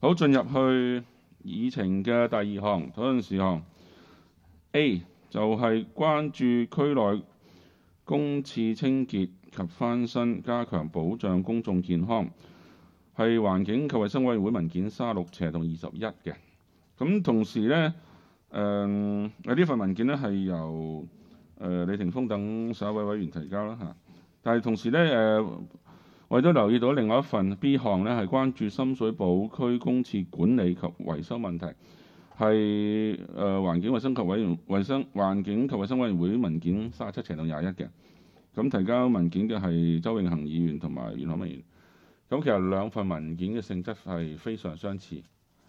好，進入去議程嘅第二項討論事項 A 就係關注區內公廁清潔及翻新，加強保障公眾健康，係環境及衞生委員會文件36/21嘅。咁同時呢，呢份文件呢係由李霆鋒等11位委員提交啦嚇。但係同時呢，我亦都留意到另外一份 B 項呢係關注深水埗區公廁管理及維修問題，係環境及環境及衞生委員會文件37/21嘅。咁提交文件嘅係周永恒議員同埋袁海文議員。咁其實兩份文件嘅性質係非常相似。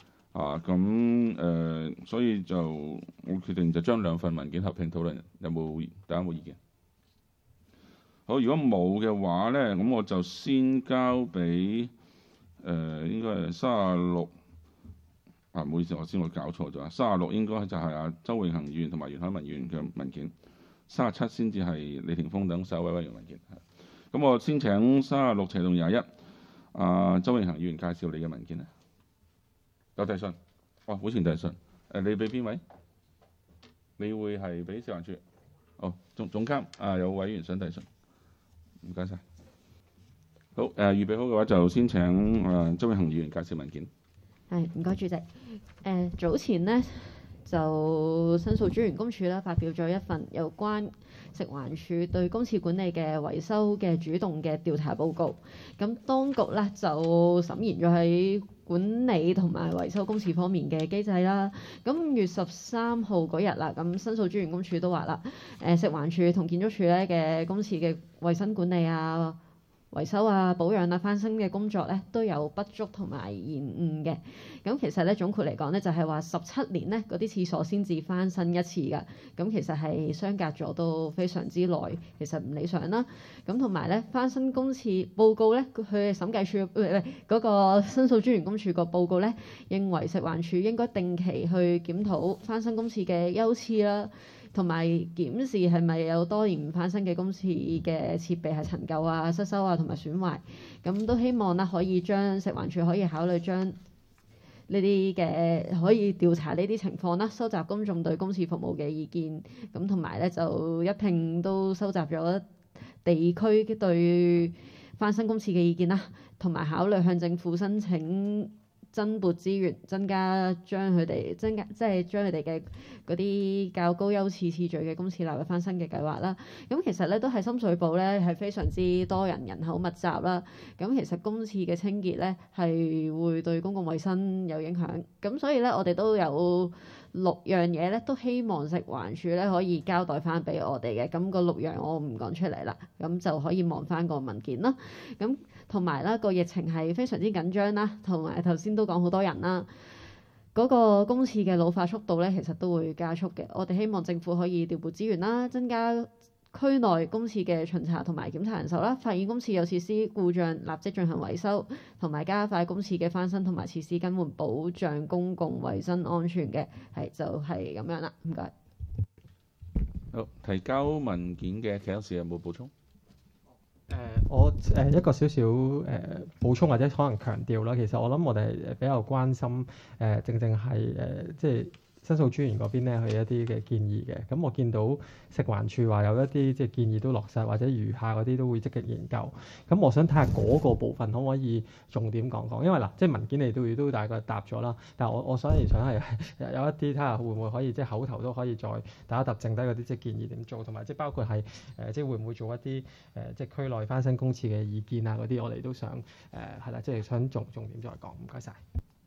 所以就我決定就將兩份文件合併討論。大家有冇意見？好，如果冇嘅話呢，咁我就先交俾應該係36。唔好意思，我搞錯咗。36應該就係阿周永恒議員同埋袁海文議員嘅文件，37先至係李霆鋒等11位委員文件。咁我先請36/21周永恒議員介紹你嘅文件咧。有遞信，會前遞信。你俾邊位？你會係俾食環署？總監有委員想遞信，唔該晒。好，預備好嘅話就先請周永恒議員介紹文件。 係，唔該主席。早前呢，就申訴專員公署啦發表咗一份有關食環署對公廁管理嘅維修嘅主動嘅調查報告。咁當局咧就審研咗喺管理同埋維修公廁方面嘅機制啦。咁5月13號嗰日啦，咁申訴專員公署都話啦，食環署同建築署咧嘅公廁嘅衞生管理啊、維修啊、保養啊、翻新嘅工作咧都有不足同埋延誤嘅。咁其實咧總括嚟講咧，就係話17年咧嗰啲廁所先至翻新一次㗎。咁其實係相隔咗都非常之耐，其實唔理想啦。咁同埋咧翻新公廁報告咧，佢嘅審計署嗰個申訴專員公署個報告咧，認為食環署應該定期去檢討翻新公廁嘅優次啦。同埋檢視係咪有多年唔翻新嘅公廁嘅設備係陳舊啊、失修啊同埋損壞，咁都希望啦可以將食環署可以考慮將呢啲嘅可以調查呢啲情況啦，收集公眾對公廁服務嘅意見，咁同埋咧就一併都收集咗地區對翻新公廁嘅意見啦，同埋考慮向政府申請增撥資源，將佢哋嘅嗰啲較高優次次序嘅公廁納入翻新嘅計劃啦。咁其實咧都係深水埗咧係非常之多人口密集啦。咁其實公廁嘅清潔咧係會對公共衛生有影響。咁所以咧我哋都有6樣嘢咧，都希望食環署咧可以交代翻俾我哋嘅。咁個6樣我唔講出嚟啦，咁就可以望翻個文件啦。咁同埋啦，個疫情係非常之緊張啦，同埋頭先都講好多人啦，嗰個公廁嘅老化速度咧，其實都會加速嘅。我哋希望政府可以調撥資源啦，增加區內公廁嘅巡查同埋檢查人手啦，發現公廁有設施故障，立即進行維修，同埋加快公廁嘅翻新同埋設施更換，保障公共衛生安全嘅。就係咁樣啦，唔該。 好，提交文件嘅其他事有冇補充？ 我一個少少補充或者可能強調啦，其實我諗我哋比較關心正係即係申訴專員嗰邊咧，佢一啲嘅建議嘅。咁我見到食環署話有一啲即係建議都落實，或者餘下嗰啲都會積極研究。咁我想睇下嗰個部分可唔可以重點講講，因為嗱，即係文件你都大概答咗啦。但係我想係有一啲睇下會唔會可以即係口頭都可以再打一揼剩低嗰啲即係建議點做，同埋即係包括係即係會唔會做一啲即係區內翻新公廁嘅意見啊嗰啲，我哋都想係啦，即係想重點再講。唔該晒。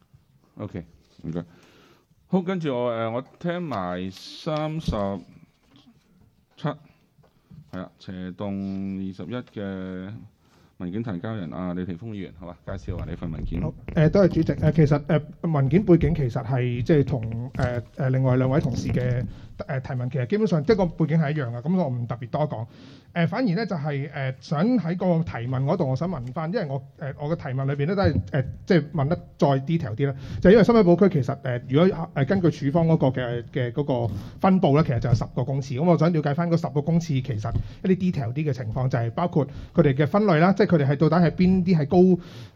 OK， 唔該。好，跟住我聽埋37係啦，斜棟21嘅文件提交人李霆鋒議員，好嘛？介紹下你份文件。 好，多謝主席。其實文件背景其實係即係同另外2位同事嘅提問，其實基本上即係個背景係一樣嘅，咁我唔特別多講。反而咧就係想喺個提問嗰度，我想問翻，因為我嘅提問裏邊咧都係即係問得再 detail 啲啦，就係因為深水埗區其實如果根據署方嗰個嘅嗰個分佈咧，其實就有10個公廁。咁我想了解翻嗰10個公廁其實一啲 detail 啲嘅情況，就係包括佢哋嘅分類啦，即係佢哋係到底係邊啲係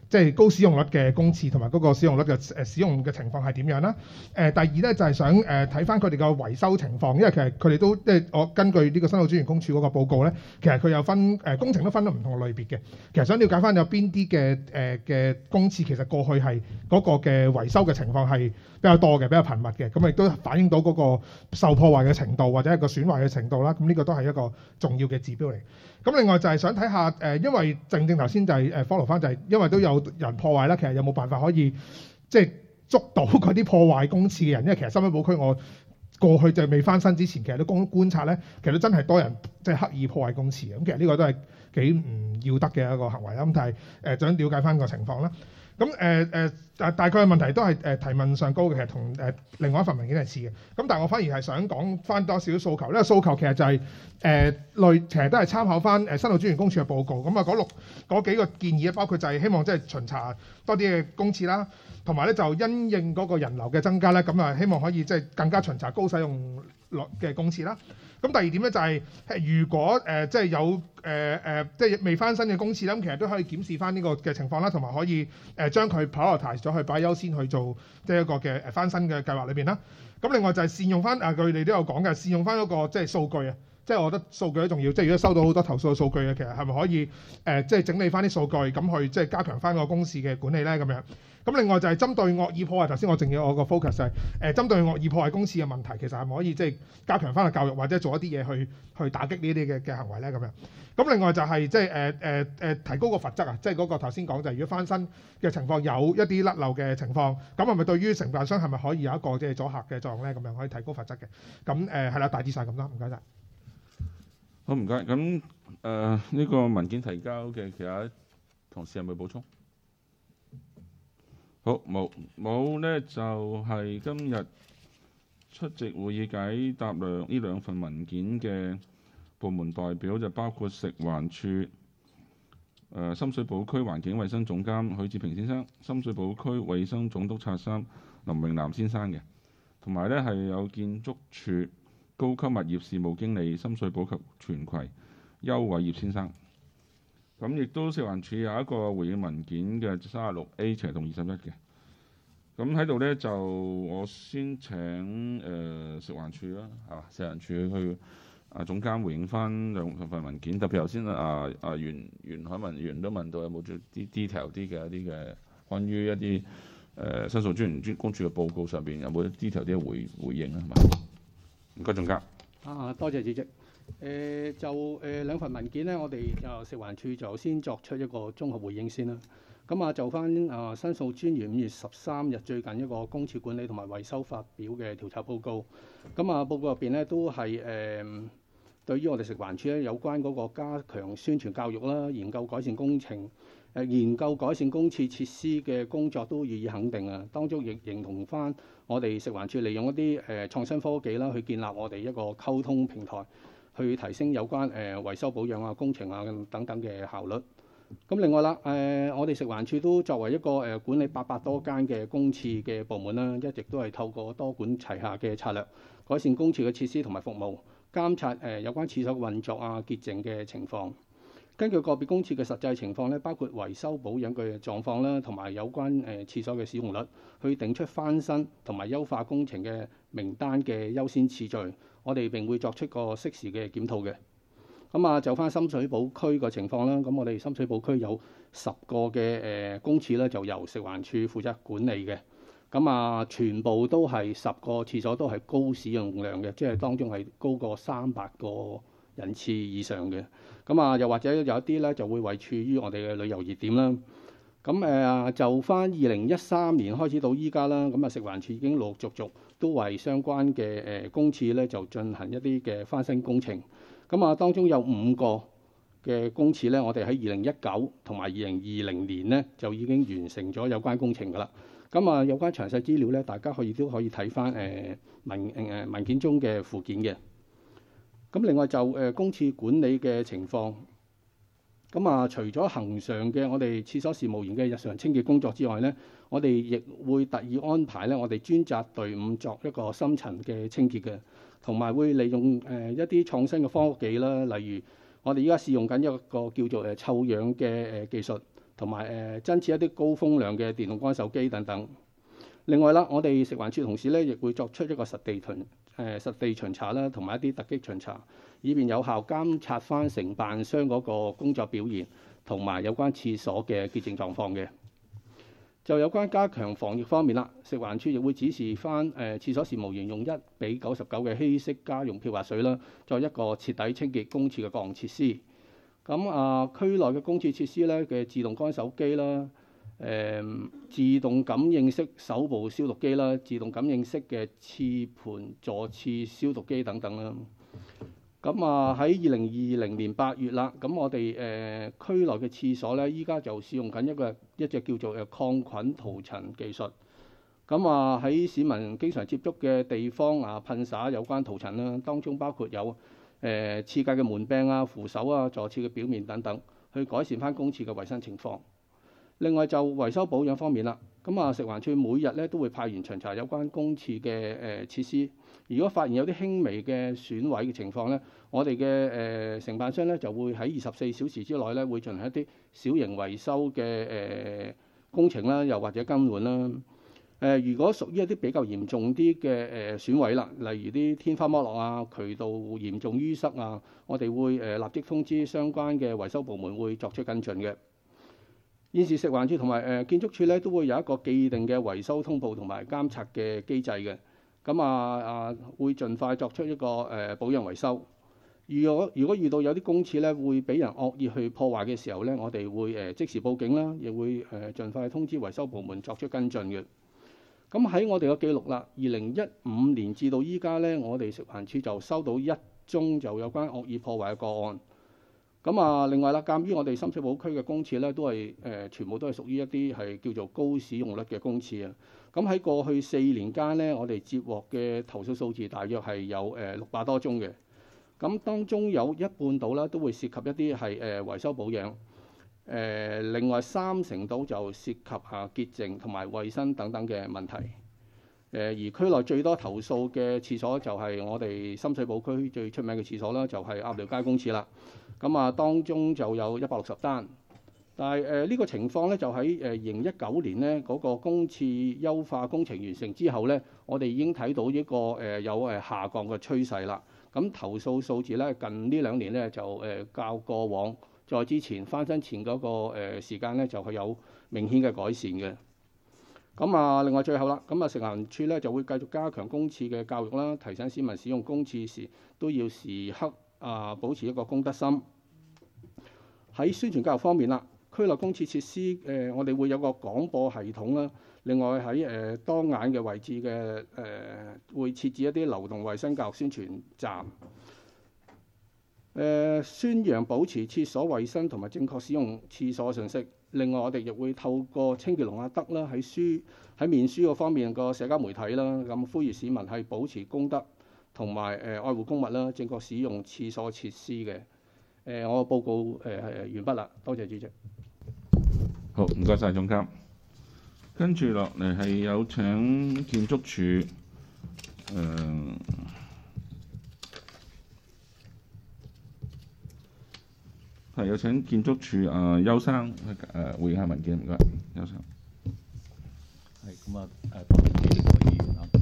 即係高使用率嘅公廁同埋嗰個使用率嘅使用嘅情況係點樣啦？第二咧就係想睇翻佢哋嘅維修情況，因為其實佢哋都即係我根據呢個申訴專員公署嗰個報告咧，其實佢有分工程都分咗唔同嘅類別嘅。其實想了解翻有邊啲嘅公廁其實過去係嗰個嘅維修嘅情況係比較多嘅、比較頻密嘅，咁亦都反映到嗰個受破壞嘅程度或者係個損壞嘅程度啦。咁呢個都係一個重要嘅指標嚟。咁另外就係想睇下因為正頭先就係follow 翻就係因為都有人破壞啦，其實有冇辦法可以即係捉到嗰啲破壞公廁嘅人？因為其實深水埗區我過去就未翻新之前，其實都觀察咧，其實都真係多人即係刻意破壞公廁嘅。咁其實呢個都係幾唔要得嘅一個行為啦。咁但係想了解翻個情況啦。咁大概嘅問題都係提問上高嘅，其實同另外一份文件係似嘅。咁但係我反而係想講翻多少訴求，呢個訴求其實就係其實都係參考翻申訴專員公署嘅報告。咁嗰幾個建議咧，包括就係希望即係巡查多啲嘅公廁啦，同埋咧就因應嗰個人流嘅增加咧，咁啊希望可以即係更加巡查高使用率嘅公廁啦。咁第二點咧就係如果即係有即係未翻新嘅公廁咧，咁其實都可以檢視翻呢個嘅情況啦，同埋可以將佢 prioritize 咗去擺優先去做即係一個嘅翻新嘅計劃裏邊啦。咁另外就係善用翻佢哋都有講嘅，善用翻嗰個即係數據啊。即係我覺得數據都重要，即係如果收到好多投訴嘅數據嘅，其實係咪可以即係整理翻啲數據，咁去即係加強翻個公廁嘅管理咧咁樣。咁另外就係針對惡意破壞，頭先我淨要我個 focus 係針對惡意破壞公廁嘅問題，其實係咪可以即係加強翻個教育，或者做一啲嘢去打擊呢啲嘅行為咧咁樣。咁另外就係即係提高個罰則啊，即係嗰個頭先講就係如果翻新嘅情況有一啲甩漏嘅情況，咁係咪對於承辦商係咪可以有一個即係阻嚇嘅作用咧？咁樣可以提高罰則嘅。咁係啦，大致上咁啦，唔該晒。 好，唔該。咁呢個文件提交嘅其他同事有冇補充？好，冇咧，就係今日出席會議解答呢兩份文件嘅部門代表就包括食環署深水埗區環境衛生總監許志平先生、深水埗區衛生總督察3林榮南先生嘅，同埋咧係有建築署高級物業事務經理深水埗及荃葵邱偉業先生。咁亦都食環署有一個回應文件嘅36A/21嘅。咁喺度咧就我先請食環署啦，係嘛？食環署去總監回應翻兩份文件，特別頭先袁海文議員都問到有冇啲 detail 啲嘅一啲嘅關於一啲申訴專員公署嘅報告上邊有冇 detail 啲嘅回應啊？係嘛？唔該，總監。 多謝主席。兩份文件呢，我哋食環署就先作出一個綜合回應先啦。咁就翻申訴專員5月13日最近一個公廁管理同埋維修發表嘅調查報告。咁報告入邊呢都係對於我哋食環署咧有關嗰個加強宣傳教育啦、研究改善工程、研究改善公廁設施嘅工作都予以肯定啊。當中亦認同翻我哋食環署利用一啲創新科技啦，去建立我哋一個溝通平台，去提升有關維修保養啊、工程啊等等嘅效率。咁另外啦，我哋食環署都作為一個管理800多間嘅公廁嘅部門啦，一直都係透過多管齊下嘅策略，改善公廁嘅設施同埋服務，監察有關廁所嘅運作啊、潔淨嘅情況。根據個別公廁嘅實際情況咧，包括維修保養嘅狀況啦，同埋有關廁所嘅使用率，去定出翻新同埋優化工程嘅名單嘅優先次序。我哋並會作出個適時嘅檢討嘅。就翻深水埗區個情況啦。咁我哋深水埗區有10個嘅公廁咧，就由食環署負責管理嘅。全部都係10個廁所都係高使用量嘅，即係當中係高過300個人次以上嘅。又或者有一啲咧就會位處於我哋嘅旅遊熱點啦。就翻2013年開始到依家啦，食環署已經陸陸續續都為相關嘅公廁咧就進行一啲嘅翻新工程。當中有5個嘅公廁咧，我哋喺2019同埋2020年咧就已經完成咗有關工程㗎啦。有關詳細資料咧，大家都可以睇翻文件中嘅附件嘅。另外就公廁管理嘅情況，除咗恆常嘅我哋廁所事務員嘅日常清潔工作之外咧，我哋亦會特意安排咧我哋專責隊伍作一個深層嘅清潔嘅。同埋會利用一啲創新嘅科技啦，例如我哋依家試用緊一個叫做臭氧嘅技術， 同埋增設一啲高風量嘅電動乾手機等等。另外啦，我哋食環署同事咧亦會作出一個實地巡查啦，同埋一啲突擊巡查，以便有效監察翻承辦商嗰個工作表現，同埋有關廁所嘅潔淨狀況嘅。就有關加強防疫方面啦，食環署亦會指示翻廁所事務員用1:99嘅稀釋家用漂白水啦，作一個徹底清潔公廁嘅各項設施。咁區內嘅公廁設施咧嘅自動乾手機啦。自動感應式手部消毒機啦，自動感應式嘅廁盤座廁消毒機等等啦。咁喺2020年8月啦，咁我哋區內嘅廁所咧，依家就試用緊一隻叫做抗菌塗層技術。咁喺市民經常接觸嘅地方噴灑有關塗層啦，當中包括有廁界嘅門柄啊、扶手啊、座廁嘅表面等等，去改善翻公廁嘅衞生情況。另外就維修保養方面啦，食環署每日咧都會派員巡查有關公廁嘅設施。如果發現有啲輕微嘅損毀嘅情況咧，我哋嘅承辦商咧就會喺24小時之內咧會進行一啲小型維修嘅工程啦，又或者更換啦。如果屬於一啲比較嚴重啲嘅損毀啦，例如啲天花剝落啊、渠道嚴重淤塞啊，我哋會立即通知相關嘅維修部門會作出跟進嘅。現時食環署同埋建築署咧都會有一個既定嘅維修通報同埋監察嘅機制嘅，會盡快作出一個保養維修。如果遇到有啲公廁咧會俾人惡意去破壞嘅時候咧，我哋會即時報警啦，亦會盡快通知維修部門作出跟進嘅。咁喺我哋嘅記錄啦，2015年至到依家咧，我哋食環署就收到1宗就有關惡意破壞嘅個案。另外啦，鑑於我哋深水埗區嘅公廁咧，都係全部都係屬於一啲係叫做高使用率嘅公廁啊。喺過去4年間咧，我哋接獲嘅投訴數字大約係有600多宗嘅。當中有一半度啦，都會涉及一啲係維修保養。另外30%度就涉及潔淨同埋衞生等等嘅問題。而區內最多投訴嘅廁所就係我哋深水埗區最出名嘅廁所啦，就係鴨寮街公廁啦。當中就有160單，但係呢個情況咧就喺2019年呢嗰個公廁優化工程完成之後咧，我哋已經睇到一個有下降嘅趨勢啦。投訴數字咧近呢2年咧就較過往再之前翻新前嗰個時間咧就係有明顯嘅改善嘅。另外最後啦，食環署咧就會繼續加強公廁嘅教育啦，提醒市民使用公廁時都要時刻保持一個公德心。喺宣傳教育方面啦，區內公廁設施我哋會有個廣播系統啦。另外喺當眼嘅位置嘅會設置一啲流動衛生教育宣傳站，宣揚保持廁所衛生同埋正確使用廁所嘅信息。另外我哋亦會透過清潔龍阿德啦，喺面書嗰方面個社交媒體啦，呼籲市民係保持公德同埋愛護公物啦，正確使用廁所設施嘅。我報告完畢啦，多謝主席。 好，唔該晒總監。跟住落嚟係有請建築署有請建築署邱生回應下文件，唔該，邱生。 係咁啊，多謝主席嘅議員啦。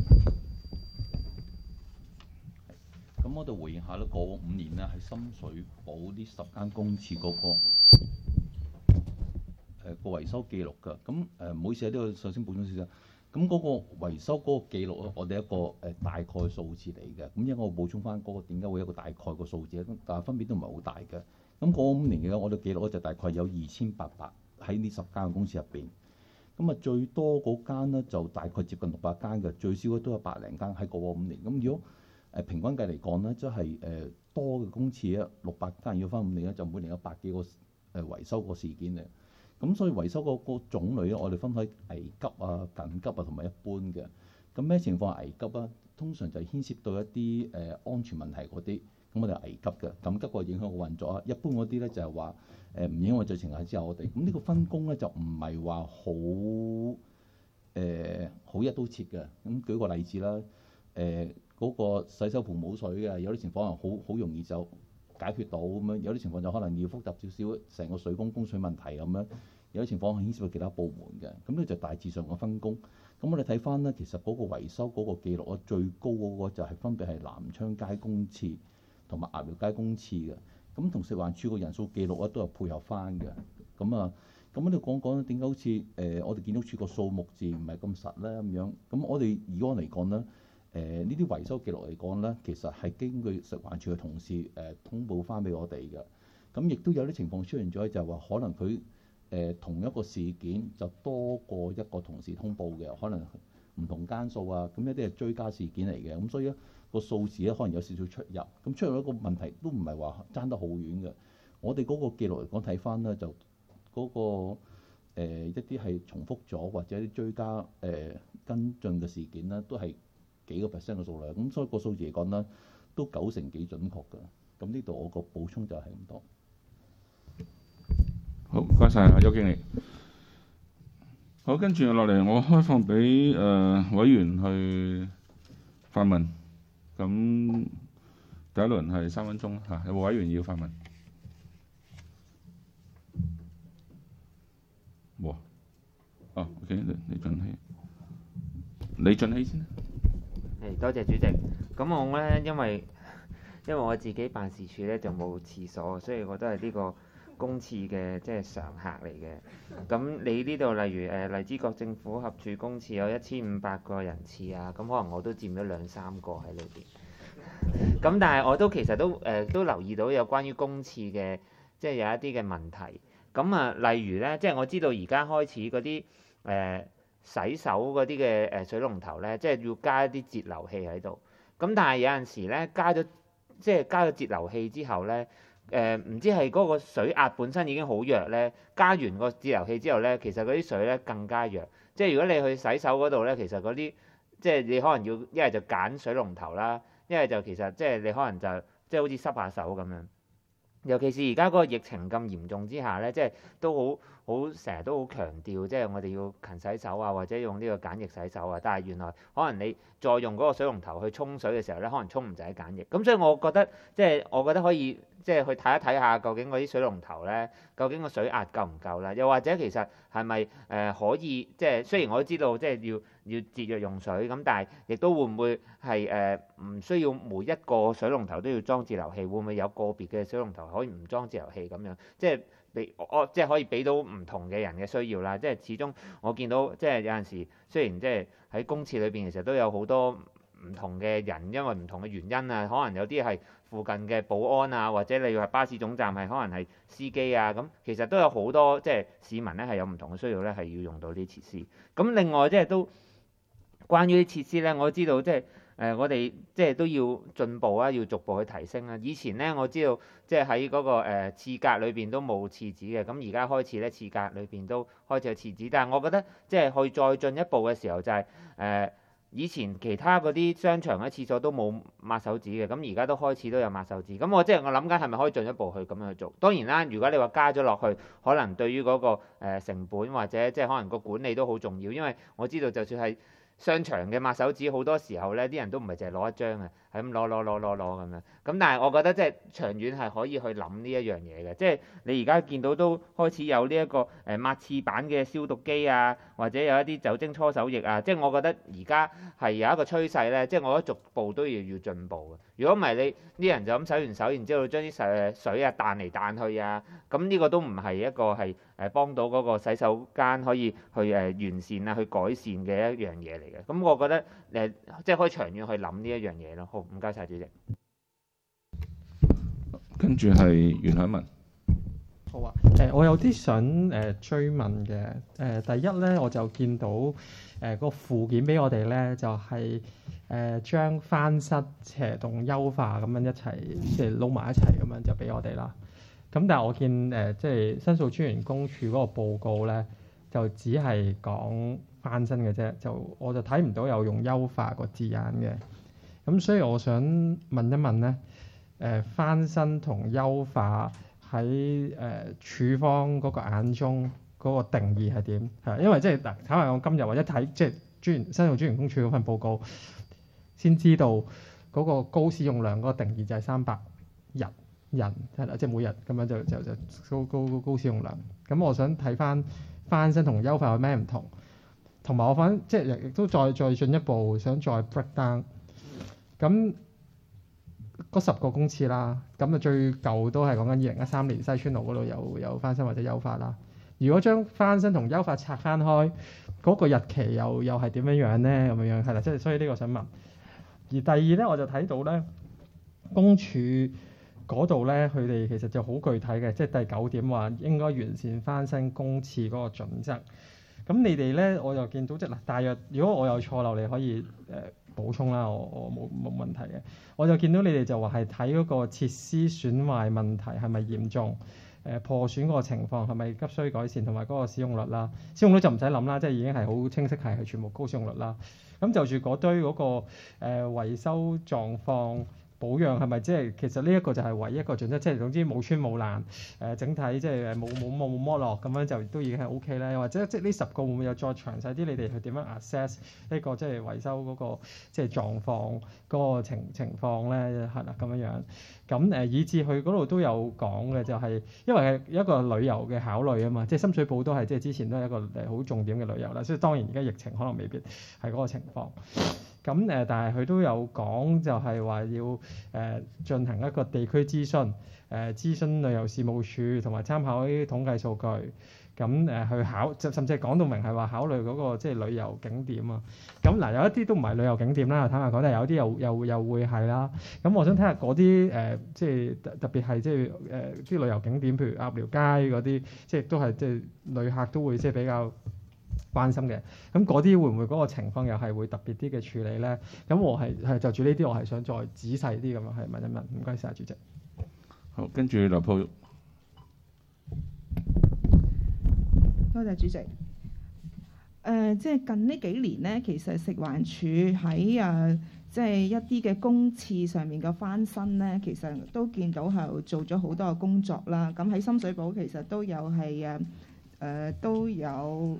咁我哋回應下咧，過往5年咧喺深水埗呢10間公廁嗰個維修記錄㗎。咁唔好意思，呢個首先補充少少。咁嗰個維修嗰個記錄咧，我哋一個大概數字嚟嘅。咁因為我補充翻嗰個點解會有一個大概個數字咧，但係分別都唔係好大嘅。咁過往5年嘅我哋記錄咧就大概有2800喺呢10間公廁入邊。咁最多嗰間咧就大概接近600間嘅，最少都有百零間喺過往5年。咁如果平均計嚟講咧，即係多嘅公廁咧600間，要翻5年咧就每年有100幾個維修個事件嘅。咁所以維修個種類咧，我哋分開危急啊、緊急啊同埋一般嘅。咁咩情況係危急啊？通常就係牽涉到一啲安全問題嗰啲，咁我哋係危急嘅。緊急個影響個運作啊，一般嗰啲咧就係話唔影響罪情係之後我哋。咁呢個分工咧就唔係話好一刀切嘅。咁舉個例子啦，嗰個洗手盆冇水嘅，有啲情況係好容易就解決到咁樣，有啲情況就可能要複雜少少，成個水供水問題咁樣。 有啲情況係牽涉到其他部門嘅。咁呢就大致上嘅分工。咁我哋睇翻咧，其實嗰個維修嗰個記錄咧，最高嗰個就係分別係南昌街公廁同埋鴨寮街公廁嘅。咁同食環署個人數記錄咧都係配合翻嘅。咁喺度講講點解好似我哋建築署個數目字唔係咁實咧咁樣？咁我哋以往嚟講咧，呢啲維修記錄嚟講咧，其實係根據食環署嘅同事通報翻俾我哋嘅。咁亦都有啲情況出現咗，就係話可能佢同一個事件就多過一個同事通報嘅，可能唔同間數啊。咁一啲係追加事件嚟嘅，咁所以咧個數字咧可能有少少出入。咁出入一個問題都唔係話爭得好遠嘅。我哋嗰個記錄嚟講睇翻咧就。嗰個一啲係重複咗或者啲追加跟進嘅事件咧，都係幾個%嘅數量，咁所以個數字嚟講咧，都90%幾準確㗎。咁呢度我個補充就係咁多。 好，唔該晒啊，邱經理。好，跟住落嚟，我開放俾委員去發問。咁第一輪係3分鐘嚇，有冇委員要發問？哇！哦 ，OK， 李俊熙先啦。 多謝主席。咁我咧，因為我自己辦事處咧就冇廁所，所以我都係呢個公廁嘅即係常客嚟嘅。咁你呢度例如荔枝角政府合署公廁有1500個人次啊，咁可能我都佔咗2-3個喺裏邊。咁但係我都其實都留意到有關於公廁嘅即係有一啲嘅問題。咁啊，例如咧，即係我知道而家開始嗰啲洗手嗰啲嘅水龍頭咧，即係要加一啲節流器喺度。咁但係有陣時咧，加咗節流器之後咧，唔知係嗰個水壓本身已經好弱咧，加完個節流器之後咧，其實嗰啲水咧更加弱。即係如果你去洗手嗰度咧，其實嗰啲即係你可能要一係就揀水龍頭啦，一係就其實即係你可能就即係好似濕下手咁樣。尤其是而家嗰個疫情咁嚴重之下咧，即係都好成日都好強調，即係我哋要勤洗手啊，或者用呢個梘液洗手啊。但係原來可能你再用嗰個水龍頭去沖水嘅時候咧，可能沖唔晒梘液。咁所以我覺得可以即係去睇一睇下究竟嗰啲水龍頭咧，究竟個水壓夠唔夠啦？又或者其實係咪可以即係雖然我都知道即係要節約用水咁，但係亦都會唔會係唔需要每一個水龍頭都要裝節流器？會唔會有個別嘅水龍頭可以唔裝節流器咁樣？即係即係可以俾到唔同嘅人嘅需要啦。即係始終我見到即係有陣時，雖然即係喺公廁裏邊其實都有好多唔同嘅人，因為唔同嘅原因啊，可能有啲係附近嘅保安啊，或者你話巴士總站係可能係司機啊，咁其實都有好多即係市民咧係有唔同嘅需要咧，係要用到呢啲設施。咁另外即係都關於啲設施咧，我知道即係我哋即係都要進步啊，要逐步去提升啊。以前咧我知道即係喺嗰個廁格裏邊都冇廁紙嘅，咁而家開始咧廁格裏邊都開始有廁紙，但係我覺得即係去再進一步嘅時候就係以前其他嗰啲商場嘅廁所都冇抹手紙嘅，咁而家都開始都有抹手紙。咁我諗緊係咪可以進一步去咁樣去做？當然啦，如果你話加咗落去，可能對於嗰個成本或者即係可能個管理都好重要，因為我知道就算係商場嘅抹手紙好多時候咧，啲人都唔係淨係攞一張嘅，係咁攞咁樣。咁但係我覺得即係長遠係可以去諗呢一樣嘢嘅，即係你而家見到都開始有呢一個抹廁板嘅消毒機啊，或者有一啲酒精搓手液啊，即係我覺得而家係有一個趨勢咧，即係我覺得逐步都要進步嘅。如果唔係你啲人就咁洗完手，然之後將啲水啊彈嚟彈去啊，咁呢個都唔係一個係幫到嗰個洗手間可以去完善啊，去改善嘅一樣嘢嚟嘅。咁我覺得即係可以長遠去諗呢一樣嘢咯。好，唔該晒主席。 跟住係袁海文。 好啊，我有啲想追問嘅。第一咧，我就見到個附件俾我哋咧，就係將翻新、斜動、優化咁樣一齊即係撈埋一齊咁樣就俾我哋啦。咁但係我見即係申訴專員公署嗰個報告咧，就只係講翻新嘅啫，我就睇唔到有用優化個字眼嘅。咁所以我想問一問咧，翻新同優化喺處方嗰個眼中嗰個定義係點？係因為即係嗱，坦白講，今日或者睇即係申訴專員公署嗰份報告，先知道嗰個高使用量嗰個定義就係300日。 人係啦，即係每日咁樣就高使用量。咁我想睇翻新同優化有咩唔同，同埋我即係亦都再進一步想再 break down。咁嗰10個公廁啦，咁啊最舊都係講緊2013年西村路嗰度有翻新或者優化啦。如果將翻新同優化拆翻開，嗰個日期又係點樣咧？咁樣係啦，即係所以呢個想問。而第二咧，我就睇到咧，公署嗰度咧，佢哋其實就好具體嘅，即係第9點話應該完善翻新公廁嗰個準則。咁你哋咧，我又見到即係嗱，大約如果我有錯漏，你可以補充啦，我冇問題嘅。我就見到你哋就話係睇嗰個設施損壞問題係咪嚴重，破損嗰個情況係咪急需改善，同埋嗰個使用率啦。使用率就唔使諗啦，即係已經係好清晰係全部高使用率啦。咁就住嗰堆嗰個維修狀況保養係咪即係其實呢一個就係唯一一個準則，即係總之冇穿冇爛，整體即係冇剝落咁樣就都已經係 OK 咧。又或者即係呢10個會唔會有再詳細啲？你哋去點樣 assess 呢個即係維修嗰個即係狀況嗰個情況咧？係啦咁樣樣。咁以至佢嗰度都有講嘅，就係因為係一個旅遊嘅考慮啊嘛，即係深水埗都係即係之前都係一個好重點嘅旅遊啦。所以當然而家疫情可能未必係嗰個情況。咁但係佢都有講，就係話要進行一個地區諮詢，諮詢旅遊事務處同埋參考啲統計數據，咁去甚至係講到明係話考慮嗰個即係旅遊景點啊。咁嗱有一啲都唔係旅遊景點啦，坦白講，但係有啲又會係啦。咁我想睇下嗰啲即係特別係即係啲旅遊景點，譬如鴨寮街嗰啲，即係都係即係旅客都會即係比較關心嘅。咁嗰啲會唔會嗰個情況又係會特別啲嘅處理咧？咁我係就住呢啲，我係想再仔細啲咁樣係問一問。唔該晒，主席。 好，跟住劉璞玉。 多謝主席。即係近呢幾年咧，其實食環署喺即係一啲嘅公廁上面嘅翻新咧，其實都見到係做咗好多嘅工作啦。咁喺深水埗其實都有係都有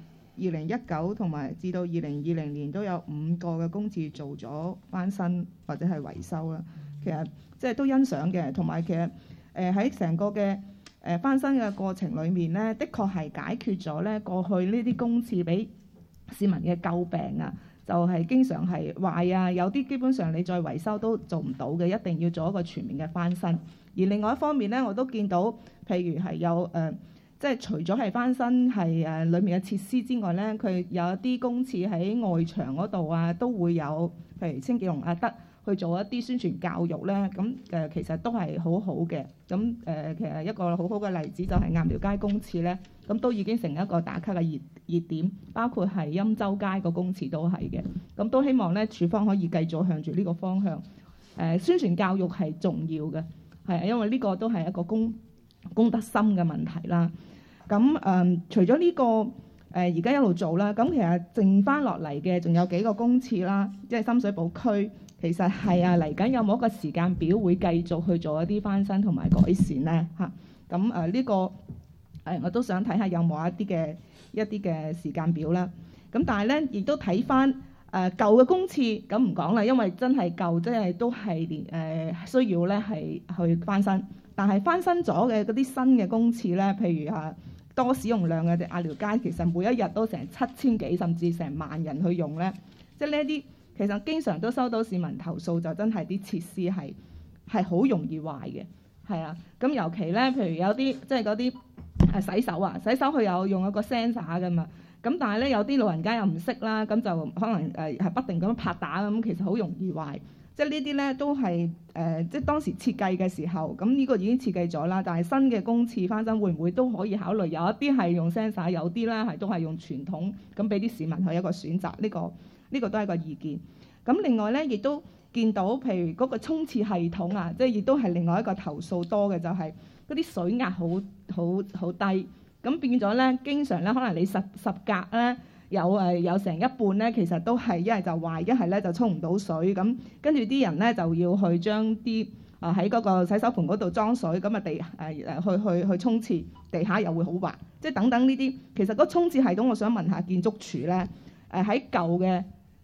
2019同埋至到2020年都有5個嘅公廁做咗翻新或者係維修啦。其實即係都欣賞嘅，同埋其實喺成個嘅翻新嘅過程裡面咧，的確係解決咗咧過去呢啲公廁俾市民嘅詬病啊，就係經常係壞啊，有啲基本上你再維修都做唔到嘅，一定要做一個全面嘅翻新。而另外一方面咧，我都見到譬如係有即係除咗係翻新係裡面嘅設施之外咧，佢有一啲公廁喺外牆嗰度啊，都會有譬如清潔龍阿德去做一啲宣傳教育咧，咁其實都係好好嘅。咁其實一個好好嘅例子就係鴨寮街公廁咧，咁都已經成一個打卡嘅熱點，包括係欽州街個公廁都係嘅。咁都希望咧署方可以繼續向住呢個方向。宣傳教育係重要嘅，係因為呢個都係一個公德心嘅問題啦。咁除咗呢個而家一路做啦，咁其實剩翻落嚟嘅仲有幾個公廁啦，即係深水埗區。其實係嚟緊有冇一個時間表會繼續去做一啲翻新同埋改善咧嚇？咁呢個我都想睇下有冇一啲嘅時間表啦。咁但係咧亦都睇翻舊嘅公廁，咁唔講啦，因為真係舊，即係都係需要咧係去翻新。但係翻新咗嘅嗰啲新嘅公廁咧，譬如多使用量嘅鴨寮街，其實每一日都成7000幾甚至成萬人去用咧，即係呢一啲。其實經常都收到市民投訴，就真係啲設施係好容易壞嘅，係啊。咁尤其咧，譬如有啲即係嗰啲洗手佢有用一個 sensor 㗎嘛。咁但係咧有啲老人家又唔識啦，咁就可能係不停咁拍打咁，其實好容易壞。即係呢啲咧都係即係當時設計嘅時候，咁呢個已經設計咗啦。但係新嘅公廁翻新會唔會都可以考慮？有一啲係用 sensor， 有啲咧都係用傳統，咁俾啲市民去一個選擇。呢個都係一個意見。咁另外咧，亦都見到譬如嗰個沖廁系統啊，即係亦都係另外一個投訴多嘅，就係嗰啲水壓好低。咁變咗咧，經常咧可能你十格咧有成一半咧，其實都係一係就壞，一係咧就沖唔到水。咁跟住啲人咧就要去將啲喺嗰個洗手盆嗰度裝水，咁去沖廁，地下又會好滑。即係等等呢啲，其實嗰沖廁系統，我想問下建築署咧，喺舊嘅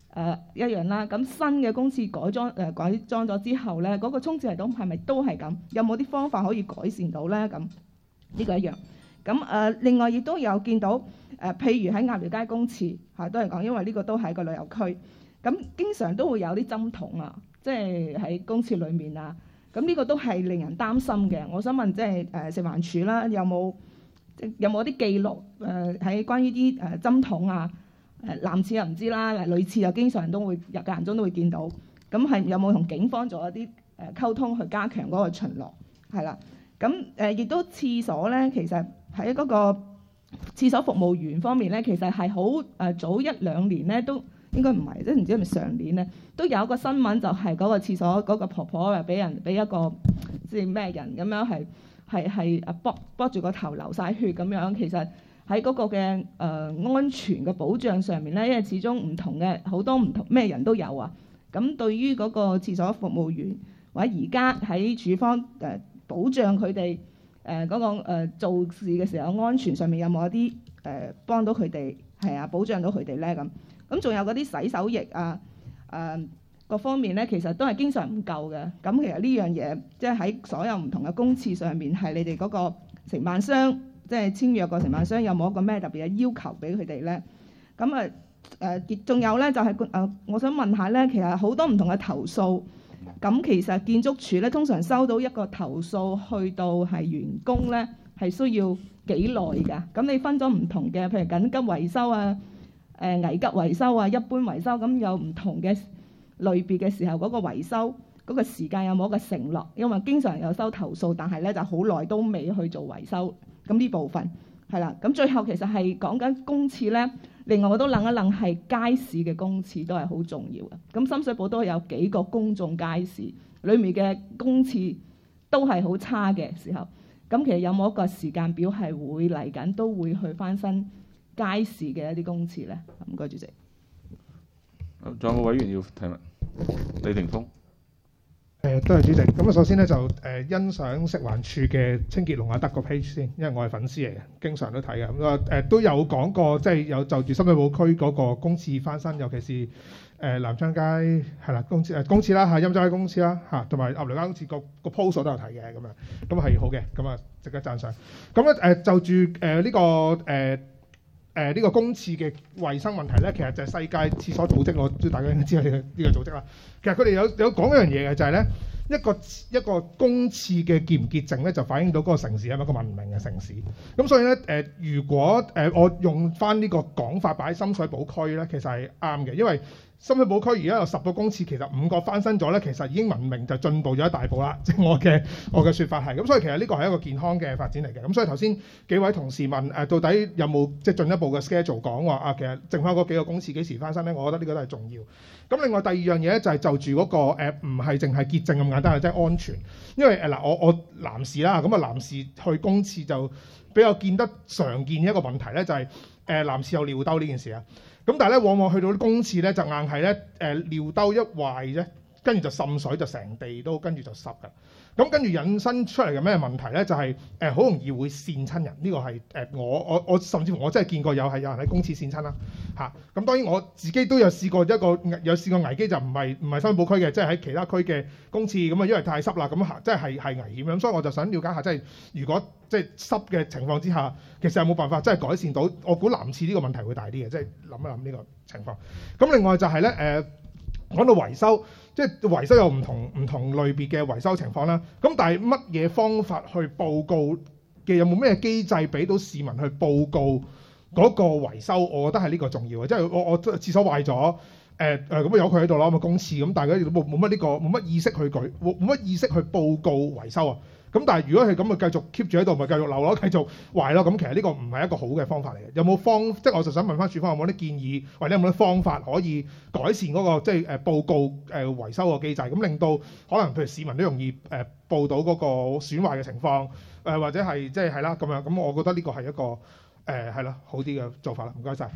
一樣啦。咁新嘅公廁改裝咗之後咧，嗰個沖廁系統係咪都係咁？有冇啲方法可以改善到咧？咁呢個一樣。咁另外亦都有見到譬如喺鴨寮街公廁都係講，因為呢個都係個旅遊區，咁經常都會有啲針筒啊，即係喺公廁裡面啊。咁呢個都係令人擔心嘅。我想問，即係食環署啦，有冇啲記錄喺關於啲針筒啊？男廁又唔知啦，女廁又經常都會間中都會見到。咁係有冇同警方做一啲溝通去加強嗰個巡邏？係啦。咁亦都廁所咧，其實喺嗰個廁所服務員方面咧，其實係好早1、2年咧都應該唔係，即係唔知係咪上年咧都有一個新聞，就係嗰個廁所嗰個婆婆又俾一個即係咩人咁樣係剝住個頭流晒血咁樣。其實喺嗰個嘅安全嘅保障上面咧，因為始終唔同嘅好多唔同咩人都有啊。咁對於嗰個廁所服務員或者而家喺署方保障佢哋嗰個做事嘅時候安全上面有冇一啲幫到佢哋保障到佢哋咧？咁仲有嗰啲洗手液啊各方面咧，其實都係經常唔夠嘅。咁其實呢樣嘢即係喺所有唔同嘅公廁上面，係你哋嗰個承辦商即係簽約個承辦商有冇一個咩特別嘅要求俾佢哋咧？咁仲有咧就係我想問下咧，其實好多唔同嘅投訴。咁其實建築署咧通常收到一個投訴去到係員工咧係需要幾耐㗎？咁你分咗唔同嘅，譬如緊急維修啊、危急維修啊、一般維修，咁有唔同嘅類別嘅時候，嗰個維修嗰個時間有冇一個承諾？因為經常有收投訴，但係咧就好耐都未去做維修。咁呢部分係啦。咁最後其實係講緊公廁咧。另外我都諗一諗，係街市嘅公廁都係好重要嘅。咁深水埗都有幾個公眾街市，裏面嘅公廁都係好差嘅時候。咁其實有冇一個時間表係會嚟緊都會去翻新街市嘅一啲公廁咧？唔該，主席。 仲有冇委員要提問？李霆鋒。 多謝主席。咁首先咧就欣賞食環署嘅清潔龍亞德個 page 先，因為我係粉絲嚟嘅，經常都睇嘅。咁都有講過，即係有就住深水埗區嗰個公廁翻新，尤其是南昌街係啦公廁啦嚇，陰州街公廁啦嚇，同埋鴨寮街公廁個 post 都有睇嘅咁樣，咁係好嘅，咁啊值得讚賞。咁咧就住呢個公廁嘅衞生問題咧，其實就係世界廁所組織，我知大家應該知道呢個組織啦。其實佢哋有講一樣嘢嘅，就係咧一個公廁嘅潔唔潔淨咧，就反映到嗰個城市係咪一個文明嘅城市。咁所以咧如果我用翻呢個講法擺喺深水埗區咧，其實係啱嘅，因為深水埗區而家有10個公廁，其實5個翻新咗咧，其實已經文明就進步咗一大步啦。即係我嘅説法係咁，所以其實呢個係一個健康嘅發展嚟嘅。咁所以頭先幾位同事問到底有冇即係進一步嘅 schedule 講話其實剩翻嗰幾個公廁幾時翻新咧？我覺得呢個都係重要。咁另外第二樣嘢咧就係就住嗰個唔係淨係潔淨咁簡單，係即係安全。因為我男士啦，咁男士去公廁就比較見得常見一個問題咧，就係男士有尿兜呢件事啊。咁但係咧，往往去到啲公廁咧，就硬係咧尿兜一壞啫，跟住就滲水，就成地都跟住就濕㗎。咁跟住引申出嚟嘅咩問題咧？就係好容易會跣親人。呢個係我甚至乎我真係見過有人喺公廁跣親啦嚇。咁當然我自己都有試過試過危機，就唔係深水埗區嘅，即係喺其他區嘅公廁咁啊，因為太濕啦，咁即係危險咁。所以我就想了解下，即係如果即係濕嘅情況之下，其實有冇辦法即係改善到？我估男廁呢個問題會大啲嘅，即係諗一諗呢個情況。咁另外就係咧講到維修。即係維修有唔同類別嘅維修情況啦，咁但係乜嘢方法去報告嘅？有冇咩機制俾到市民去報告嗰個維修？我覺得係呢個重要嘅，即係我廁所壞咗，咁由佢喺度咯，咁公廁咁大家冇乜意識去冇乜意識去報告維修啊。咁但係如果係咁，咪繼續 keep 住喺度，咪繼續漏咯，繼續壞咯。咁其實呢個唔係一個好嘅方法嚟嘅。有冇即係我就想問翻署方有冇啲建議，或者有冇啲方法可以改善嗰個即係報告維修個機制，咁令到可能譬如市民都容易報到嗰個損壞嘅情況，或者係即係係啦咁樣。咁我覺得呢個係一個係啦好啲嘅做法啦。唔該晒。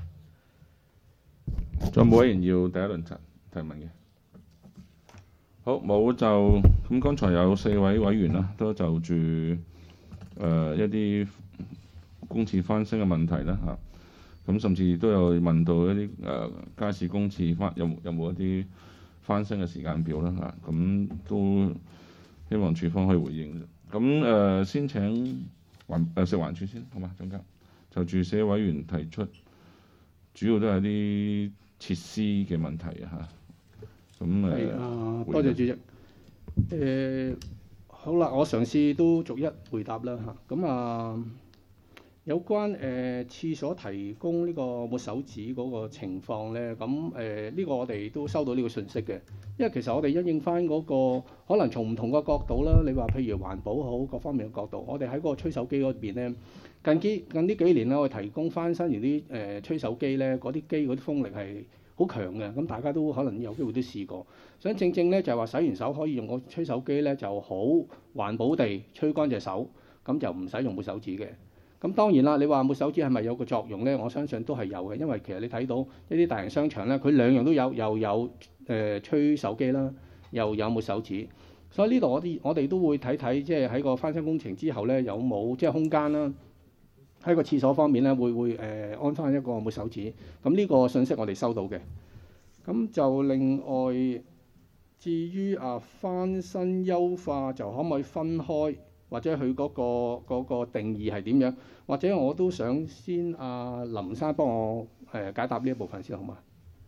仲有冇委員要第一輪提問嘅？好，冇就咁。剛才有4位委員啦，都就住一啲公廁翻新嘅問題啦嚇。 咁甚至都有問到一啲街市公廁有冇一啲翻新嘅時間表啦嚇，咁都希望處方可以回應。咁先請食環署先，好嘛？總監就住社委員提出，主要都係啲設施嘅問題啊嚇。咁多謝主席。好啦，我嘗試都逐一回答啦嚇。咁有關廁所提供呢個抹手紙嗰個情況咧，咁呢個我哋都收到呢個信息嘅。因為其實我哋因應翻嗰個可能從唔同嘅角度啦，你話譬如環保好各方面嘅角度，我哋喺嗰個吹手機嗰邊咧，近呢幾年咧，我哋提供翻新完啲吹手機咧，嗰啲機嗰啲風力係好強嘅，咁大家都可能有機會都試過。所以正咧就係話洗完手可以用個吹手機咧，就好環保地吹乾隻手，咁就唔使用抹手紙嘅。咁當然啦，你話抹手紙係咪有個作用咧？我相信都係有嘅，因為其實你睇到一啲大型商場咧，佢兩樣都有，又有吹手機啦，又有抹手紙。所以呢度我哋都會睇睇，即係喺個翻新工程之後咧，有冇即係空間啦，喺個廁所方面咧，會安翻一個抹手紙。咁呢個信息我哋收到嘅。咁就另外，至於翻新優化就可唔可以分開？或者佢嗰個定義係點樣？或者我都想先林生幫我解答呢一部分先好嗎？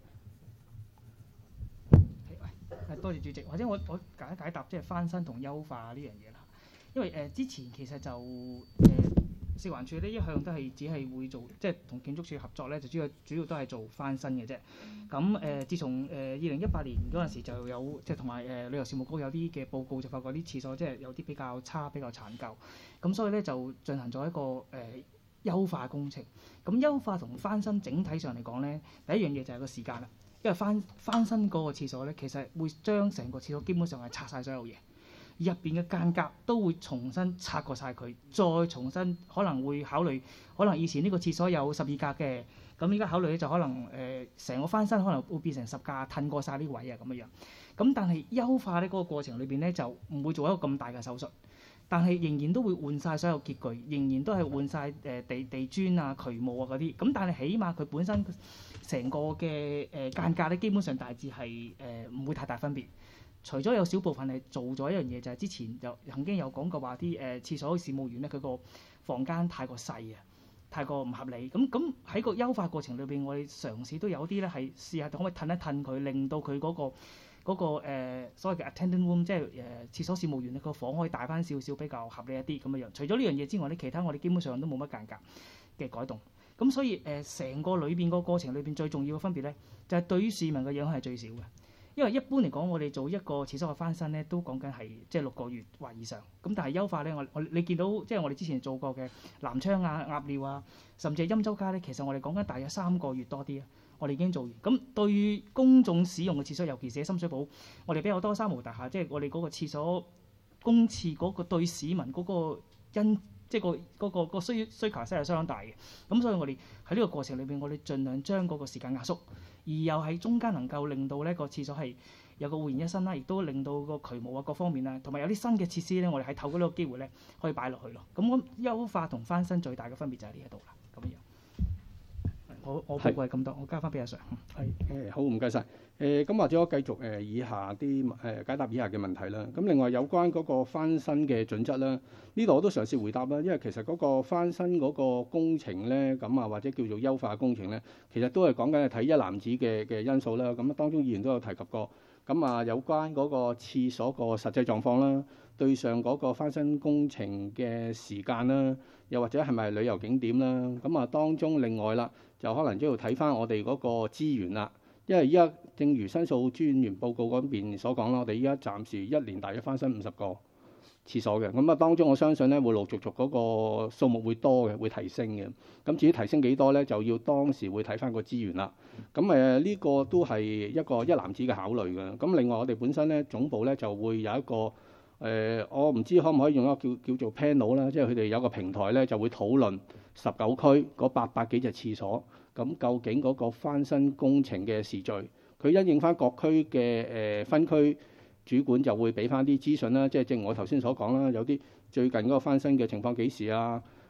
多謝主席，或者我解答即係翻新同優化呢樣嘢啦。因為之前其實就食環署呢一向都係只係會做即係同建築署合作咧，就主要都係做翻新嘅啫。咁自從2018年嗰陣時就有即係同埋旅遊事務局有啲嘅報告，就發覺啲廁所即係有啲比較差、比較殘舊。咁所以咧就進行咗一個優化工程。咁優化同翻新整體上嚟講咧，第一樣嘢就係個時間啦。因為翻新嗰個廁所咧，其實會將成個廁所基本上係拆晒所有嘢。入邊嘅間隔都會重新拆過晒佢，再重新可能會考慮，可能以前呢個廁所有12格嘅，咁依家考慮咧就可能成個翻新可能會變成10格，褪過晒啲位啊咁樣。咁但係優化咧嗰個過程裏邊咧就唔會做一個咁大嘅手術，但係仍然都會換晒所有潔具，仍然都係換晒地磚啊、渠務啊嗰啲。咁但係起碼佢本身成個嘅間隔咧，基本上大致係唔會太大分別。除咗有少部分係做咗一樣嘢，就係之前就曾經有講過話啲廁所事務員咧，佢個房間太過細啊，太過唔合理。咁喺個優化過程裏邊，我哋嘗試都有啲咧係試下可唔可以褪一褪佢，令到佢嗰個所謂嘅 attendant room， 即係廁所事務員咧個房可以大翻少少，比較合理一啲咁樣樣。除咗呢樣嘢之外咧，其他我哋基本上都冇乜間隔嘅改動。咁所以成個裏邊個過程裏邊最重要嘅分別咧，就係對於市民嘅影響係最少嘅。因為一般嚟講，我哋做一個廁所嘅翻新咧，都講緊係即係6個月或以上。咁但係優化咧，你見到即係我哋之前做過嘅南昌啊、鴨寮啊，甚至係欽州街咧，其實我哋講緊大約3個月多啲啊，我哋已經做完。咁對於公眾使用嘅廁所，尤其是喺深水埗，我哋比較多3號大廈，即係我哋嗰個廁所公廁嗰個對市民嗰個即係嗰個需求係相當大嘅。咁所以我哋喺呢個過程裏邊，我哋盡量將嗰個時間壓縮。而又喺中間能夠令到呢個廁所係有個煥然一新啦，亦都令到個渠務啊各方面啊，同埋有啲新嘅設施咧，我哋係透過呢個機會咧可以擺落去咯。咁優化同翻新最大嘅分別就喺呢一度啦。咁樣，我報告係咁多，我交翻俾阿 Sir。 係好，唔該晒。咁或者我繼續以下啲解答以下嘅問題啦。咁另外有關嗰個翻新嘅準則啦，呢度我都嘗試回答啦。因為其實嗰個翻新嗰個工程咧，咁或者叫做優化工程咧，其實都係講緊係睇一籃子嘅因素啦。咁當中議員都有提及過。咁有關嗰個廁所個實際狀況啦，對上嗰個翻新工程嘅時間啦，又或者係咪旅遊景點啦？咁當中另外啦，就可能都要睇翻我哋嗰個資源啦。因為依家正如申訴專員報告嗰邊所講啦，我哋依家暫時1年大約翻新50個廁所嘅。咁當中我相信咧會陸續嗰個數目會多嘅，會提升嘅。咁至於提升幾多咧，就要當時會睇翻個資源啦。咁呢個都係一個一籃子嘅考慮嘅。咁另外我哋本身咧總部咧就會有一個我唔知可唔可以用一個叫做 panel 啦，即係佢哋有個平台咧就會討論19區嗰800幾隻廁所。咁究竟嗰個翻新工程嘅時序，佢因應翻各區嘅分區主管就會俾翻啲資訊啦。即係正如我頭先所講啦，有啲最近嗰個翻新嘅情況幾時啊？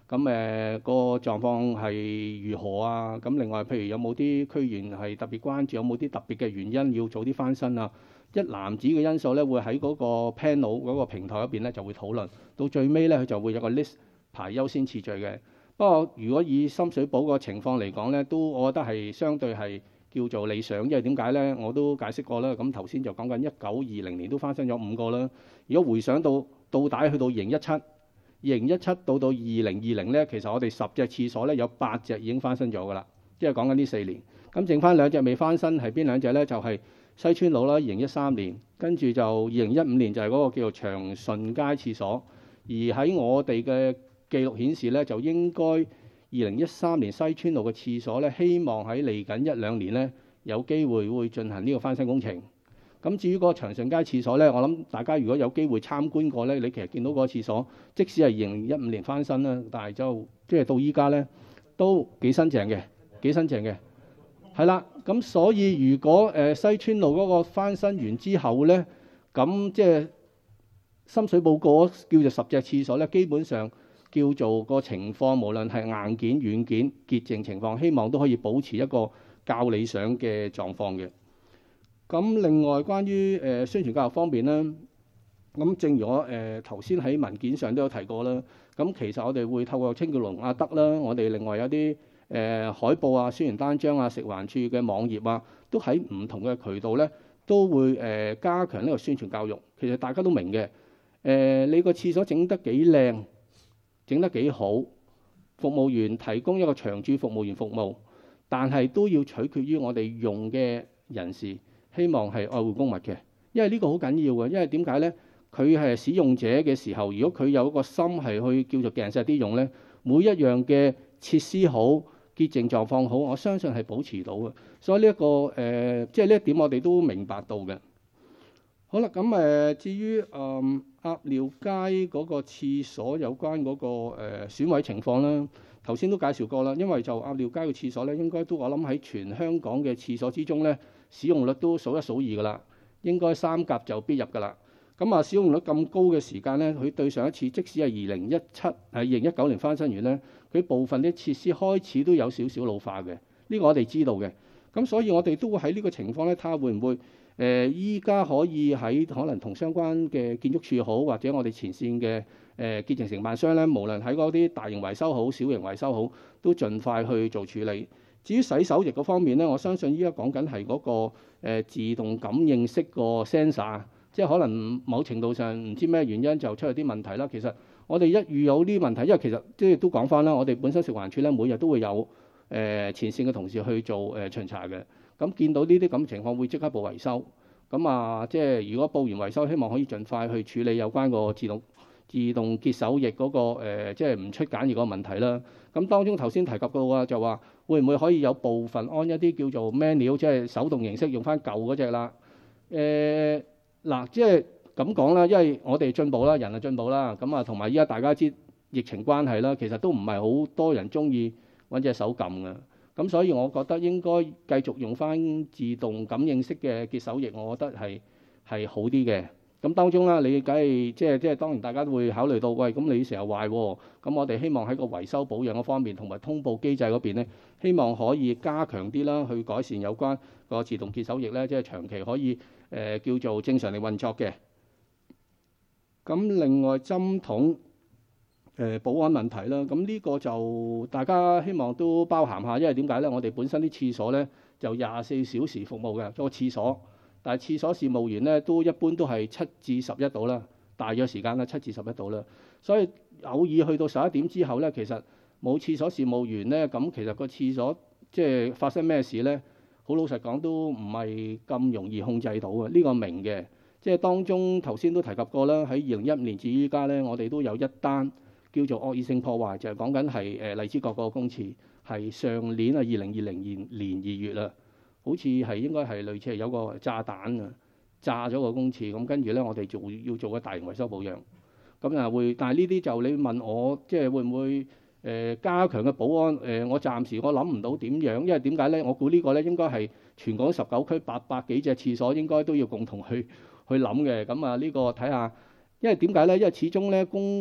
咁個狀況係如何啊？咁另外譬如有冇啲區議員係特別關注，有冇啲特別嘅原因要早啲翻新啊？一籃子嘅因素咧，會喺嗰個 panel 嗰個平台嗰邊咧就會討論，到最尾咧佢就會有個 list 排優先次序嘅。不過如果以深水埗個情況嚟講咧，都我覺得係相對係叫做理想，因為點解咧？我都解釋過啦。咁頭先就講緊1920年都翻新咗5個啦。如果回想到底去到2017到2020咧，其實我哋10隻廁所咧有8隻已經翻新咗㗎啦，即係講緊呢4年。咁剩翻2隻未翻新係邊2隻咧？就係西村路啦，2013年，跟住就2015年就係嗰個叫做長順街廁所。而喺我哋嘅記錄顯示咧，就應該2013年西村路嘅廁所咧，希望喺嚟緊1-2年咧有機會會進行呢個翻新工程。咁至於嗰個長順街廁所咧，我諗大家如果有機會參觀過咧，你其實見到嗰個廁所，即使係2015年翻新啦，但係就即係到依家咧都幾新淨嘅，係啦。咁所以如果西村路嗰個翻新完之後咧，咁即係深水埗嗰叫做10隻廁所咧，基本上叫做個情況，無論係硬件、軟件、潔淨情況，希望都可以保持一個較理想嘅狀況嘅。咁另外關於宣傳教育方面咧，咁正如我頭先喺文件上都有提過啦。咁其實我哋會透過清潔龍阿德啦，我哋另外有啲海報啊、宣傳單張啊、食環署嘅網頁啊，都喺唔同嘅渠道咧，都會加強呢個宣傳教育。其實大家都明嘅，你個廁所整得幾靚，整得幾好，服務員提供一個長駐服務員服務，但係都要取決於我哋用嘅人士。希望係愛護公物嘅，因為呢個好緊要嘅。因為點解咧？佢係使用者嘅時候，如果佢有一個心係去叫做鏡石啲用咧，每一樣嘅設施好、潔淨狀況好，我相信係保持到嘅。所以呢、即係呢一點我哋都明白到嘅。好啦，咁至於鴨寮街嗰個廁所有關嗰個損毀情況啦，頭先都介紹過啦。因為就鴨寮街嘅廁所咧，應該都我諗喺全香港嘅廁所之中咧，使用率都數一數二㗎啦，應該3甲就必入㗎啦。咁使用率咁高嘅時間咧，佢對上一次即使係2019年翻新完咧，佢部分啲設施開始都有少少老化嘅，呢個我哋知道嘅。咁所以我哋都會喺呢個情況咧，睇下會唔會依家可以喺可能同相關嘅建築署好，或者我哋前線嘅潔淨承辦商咧，無論喺嗰啲大型維修好、小型維修好，都盡快去做處理。至於洗手液嗰方面咧，我相信依家講緊係嗰個自動感應式個 sensor， 即係可能某程度上唔知咩原因就出咗啲問題啦。其實我哋一遇有啲問題，因為其實即係都講翻啦，我哋本身食環署咧每日都會有前線嘅同事去做巡查嘅。咁見到呢啲咁情況會即刻報維修。咁即係如果報完維修，希望可以盡快去處理有關個自動潔手液嗰個即係唔出梘液嗰個問題啦。咁當中頭先提及到啊，就話會唔會可以有部分安一啲叫做 manual， 即係手動形式用翻舊嗰隻啦。嗱，即係咁講啦，因為我哋進步啦，人係進步啦。咁同埋依家大家知疫情關係啦，其實都唔係好多人中意揾隻手撳嘅。咁所以我覺得應該繼續用翻自動感應式嘅潔手液，我覺得係好啲嘅。咁當中啦，你梗係即係當然大家都會考慮到，喂，咁你成日壞喎，咁我哋希望喺個維修保養嗰方面同埋通報機制嗰邊咧，希望可以加強啲啦，去改善有關個自動潔手液咧，即係長期可以叫做正常地運作嘅。咁另外針筒保安問題啦，咁呢個就大家希望都包涵下，因為點解咧？我哋本身啲廁所咧就24小時服務嘅個廁所。但係廁所事務員咧都一般都係7至11度啦，大約時間啦7至11度啦。所以偶爾去到11點之後咧，其實冇廁所事務員咧，咁其實個廁所即係發生咩事咧，好老實講都唔係咁容易控制到嘅。呢個明嘅，即係當中頭先都提及過啦。喺2015年至依家咧，我哋都有一單叫做惡意性破壞，就係講緊係荔枝角個公廁，係上年2020年2月啦。好似係應該係類似係有個炸彈啊，炸咗個公廁，咁跟住咧我哋要做個大型維修保養，咁會，但係呢啲就你問我即係會唔會加強嘅保安？我暫時我諗唔到點樣，因為點解咧？我估呢個咧應該係全港19區800幾隻廁所應該都要共同去諗嘅。咁呢個睇下，因為點解咧？因為始終咧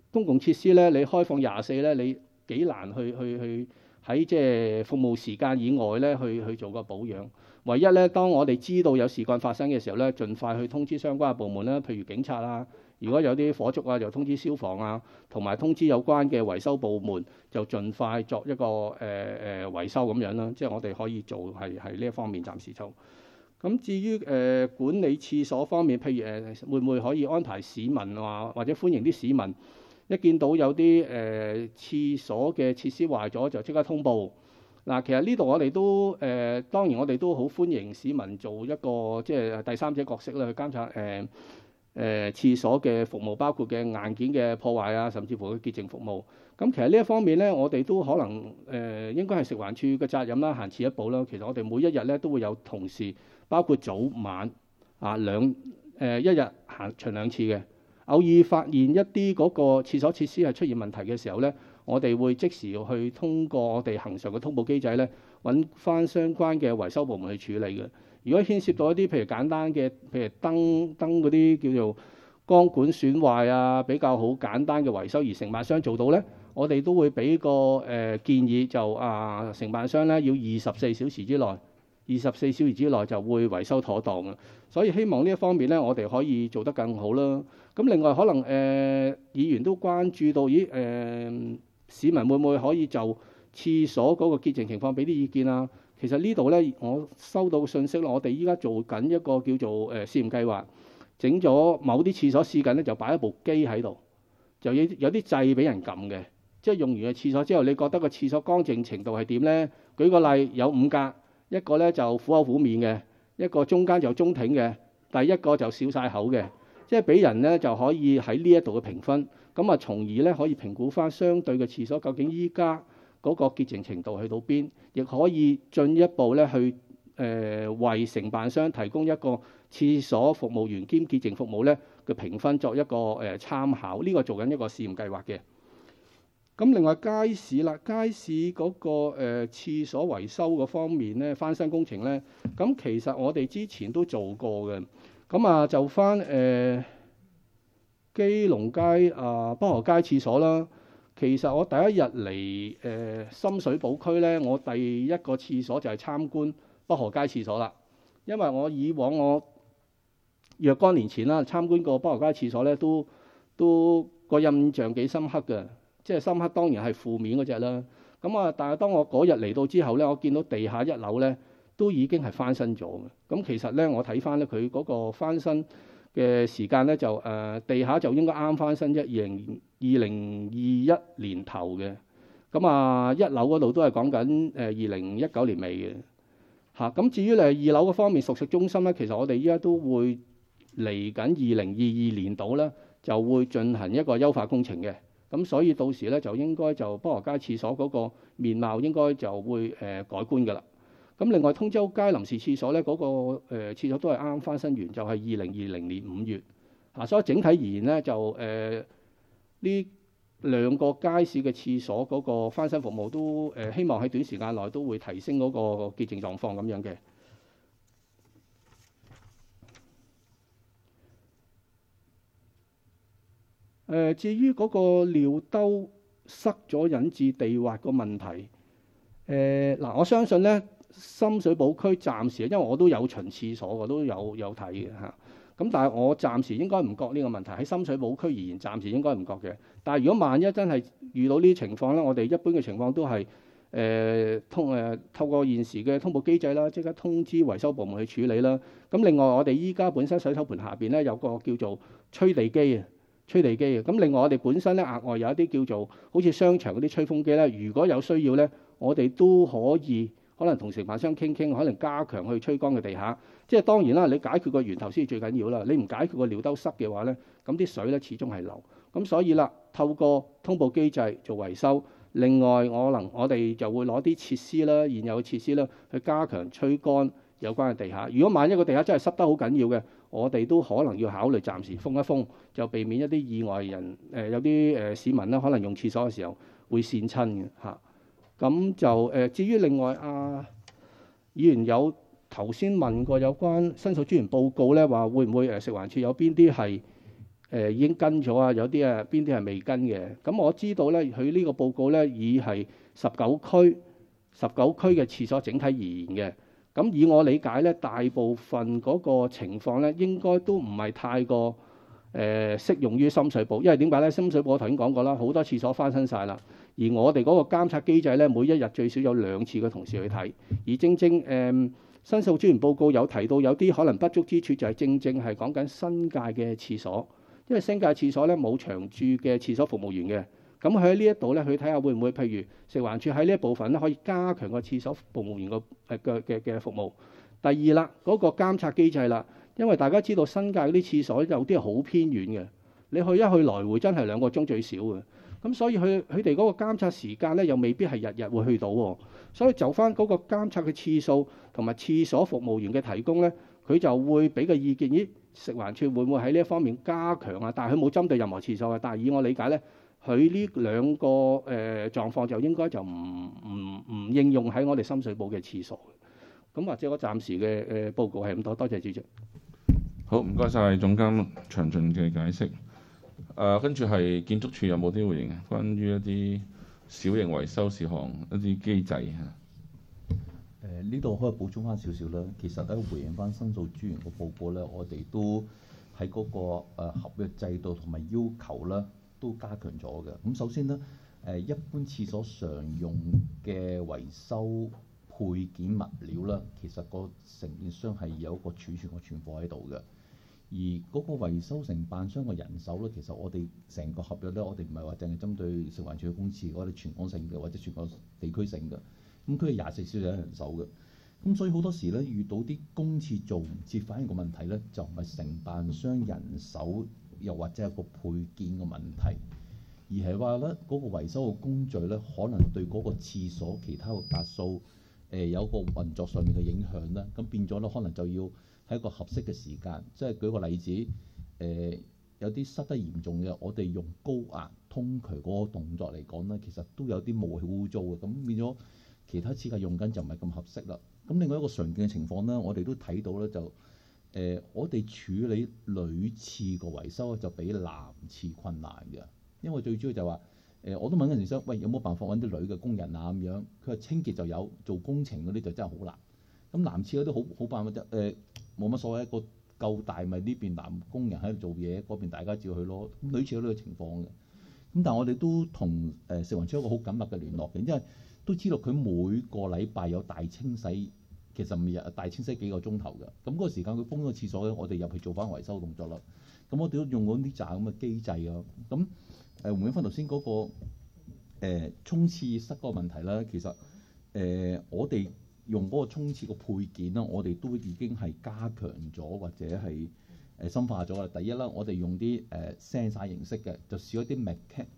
公共設施咧，你開放24咧，你幾難去喺即係服務時間以外咧去做個保養。唯一咧，當我哋知道有事幹發生嘅時候咧，盡快去通知相關嘅部門啦，譬如警察啊，如果有啲火燭啊，就通知消防啊，同埋通知有關嘅維修部門，就盡快作一個維修咁樣啦。即係我哋可以做係呢一方面暫時做。咁至於管理廁所方面，譬如會唔會可以安排市民或者歡迎啲市民一見到有啲廁所嘅設施壞咗就即刻通報。嗱，其實呢度我哋都當然我哋都好歡迎市民做一個即係第三者角色啦，去監察廁所嘅服務，包括嘅硬件嘅破壞啊，甚至乎嘅潔淨服務。咁其實呢一方面咧，我哋都可能應該係食環署嘅責任啦，行前一步啦。其實我哋每一日咧都會有同事，包括早晚啊一日行巡2次嘅。偶爾發現一啲嗰個廁所設施係出現問題嘅時候咧，我哋會即時去通過我哋恆常嘅通報機制咧，揾翻相關嘅維修部門去處理嘅。如果牽涉到一啲譬如簡單嘅，譬如燈嗰啲叫做光管損壞啊，比較好簡單嘅維修而承辦商做到咧，我哋都會俾個建議，就承辦商咧要24小時之內，24小時之內就會維修妥當嘅。所以希望呢一方面咧，我哋可以做得更好啦。咁另外可能議員都關注到，市民會唔會可以就廁所嗰個潔淨情況俾啲意見啊？其實呢度咧，我收到信息啦，我哋依家做緊一個叫做試驗計劃，整咗某啲廁所試緊咧，就擺一部機喺度，就有啲掣俾人撳嘅，即係用完嘅廁所之後，你覺得個廁所乾淨程度係點咧？舉個例，有5格，一個咧就苦口苦面嘅，一個中間就中挺嘅，第一個就少晒口嘅，即係俾人咧就可以喺呢一度嘅評分，咁從而咧可以評估翻相對嘅廁所究竟依家嗰個潔淨程度去到邊，亦可以進一步咧去為承辦商提供一個廁所服務員兼潔淨服務咧嘅評分作一個參考。呢個做緊一個試驗計劃嘅。咁另外街市啦，街市嗰個廁所維修嗰方面咧，翻新工程咧，咁其實我哋之前都做過嘅。咁就翻基隆街北河街廁所啦。其實我第一日嚟深水埗區咧，我第一個廁所就係參觀北河街廁所啦。因為我以往若干年前啦參觀過北河街廁所咧，都個印象幾深刻嘅，即係深刻當然係負面嗰隻啦。咁但係當我嗰日嚟到之後咧，我見到地下1樓咧都已經係翻新咗嘅。咁其實咧我睇翻咧佢嗰個翻新嘅時間咧就地下就應該啱翻新2021年頭嘅。咁1樓嗰度都係講緊2019年尾嘅嚇。咁至於2樓嗰方面熟食中心咧，其實我哋依家都會嚟緊2022年度咧就會進行一個優化工程嘅。咁所以到時咧就應該就北河街廁所嗰個面貌應該就會改觀㗎啦。咁另外通州街臨時廁所咧嗰個廁所都係啱啱翻新完，就係2020年5月嚇。所以整體而言咧就呢2個街市嘅廁所嗰個翻新服務都希望喺短時間內都會提升嗰個潔淨狀況咁樣嘅。至於嗰個尿兜塞咗引致地滑個問題，我相信咧深水埗區暫時，因為我都有巡廁所，我都有睇嘅嚇。咁但係我暫時應該唔覺呢個問題，喺深水埗區而言，暫時應該唔覺嘅。但係如果萬一真係遇到呢啲情況咧，我哋一般嘅情況都係透過現時嘅通報機制啦，即刻通知維修部門去處理啦。咁另外我哋依家本身洗手盆下邊咧有個叫做吹地機啊。咁另外我哋本身咧額外有一啲叫做好似商場嗰啲吹風機咧，如果有需要咧，我哋都可能同承辦商傾，可能加強去吹乾嘅地下。即係當然啦，你解決個源頭先最緊要啦。你唔解決個尿兜塞嘅話咧，咁啲水咧始終係流。咁所以啦，透過通報機制做維修，另外我哋就會攞啲設施啦，現有嘅設施啦，去加強吹乾有關嘅地下。如果萬一個地下真係濕得好緊要嘅，我哋都可能要考慮暫時封一封，就避免一啲意外人有啲市民啦，可能用廁所嘅時候會跣親嘅嚇。咁就至於另外議員有頭先問過有關申訴專員報告咧，話會唔會食環署有邊啲係已經跟咗啊，有啲邊啲係未跟嘅。咁我知道咧，佢呢個報告咧以係19區嘅廁所整體而言嘅。咁以我理解咧，大部分嗰個情況咧，應該都唔係太過適用於深水埗，因為點解咧？深水埗我頭先講過啦，好多廁所翻新晒啦，而我哋嗰個監察機制咧，每一日最少有2次嘅同事去睇，而正申訴專員報告有提到有啲可能不足之處，就係正係講緊新界嘅廁所，因為新界廁所咧冇長駐嘅廁所服務員嘅。咁佢喺呢一度咧，佢睇下會唔會，譬如食環署喺呢一部分咧，可以加強個廁所服務員嘅服務。第二啦，嗰個監察機制啦，因為大家知道新界嗰啲廁所有啲係好偏遠嘅，你去來回真係2個鐘最少嘅。咁所以佢哋嗰個監察時間咧，又未必係日日會去到喎。所以就翻嗰個監察嘅次數同埋廁所服務員嘅提供咧，佢就會俾個意見，咦，食環署會唔會喺呢一方面加強啊？但係佢冇針對任何廁所嘅。但係以我理解咧，佢呢2個狀況就應該就唔應用喺我哋深水埗嘅廁所。咁或者我暫時嘅報告係咁多，多謝主席。 好，唔該晒總監詳盡嘅解釋。跟住係建築署有冇啲回應啊？關於一啲小型維修事項一啲機制啊？ 呢度可以補充翻少少啦。其實咧回應翻申訴專員個報告咧，我哋都喺嗰個合約制度同埋要求咧都加強咗嘅。咁首先咧一般廁所常用嘅維修配件物料啦，其實個承建商係有一個儲存個存貨喺度嘅。而嗰個維修承辦商嘅人手咧，其實我哋成個合約咧，我哋唔係話淨係針對食環署嘅公廁，我哋全港性嘅或者全港地區性嘅。咁佢係24小時有人手嘅。咁所以好多時咧遇到啲公廁做唔切，反而個問題咧就唔係承辦商人手，又或者係個配件嘅問題，而係話咧嗰個維修嘅工序咧，可能對嗰個廁所其他嘅格數有個運作上面嘅影響啦。咁變咗咧，可能就要喺一個合適嘅時間，即係舉個例子，有啲塞得嚴重嘅，我哋用高壓通渠嗰個動作嚟講咧，其實都有啲霧氣污糟嘅，咁變咗其他設計用緊就唔係咁合適啦。咁另外一個常見嘅情況咧，我哋都睇到咧，就我哋處理女廁個維修就比男廁困難嘅，因為最主要就話我都問緊承建商，喂，有冇辦法揾啲女嘅工人啊咁樣？佢話清潔就有，做工程嗰啲就真係好難。咁男廁嗰啲好辦法啫，冇乜所謂，一個夠大咪呢邊男工人喺度做嘢，嗰邊大家照去咯。咁女廁有呢個情況嘅。咁但係我哋都同食環署一個好緊密嘅聯絡嘅，因為都知道佢每個禮拜有大清洗，其實每日大清洗幾個鐘頭嘅。咁嗰個時間佢封咗廁所咧，我哋入去做翻維修動作啦。咁我哋都用嗰啲扎咁嘅機制啊。咁回應翻頭先嗰個沖廁室嗰個問題啦，其實我哋用嗰個沖廁個配件啦，我哋都已經係加強咗或者係深化咗啦。第一啦，我哋用啲sensor 形式嘅，就少一啲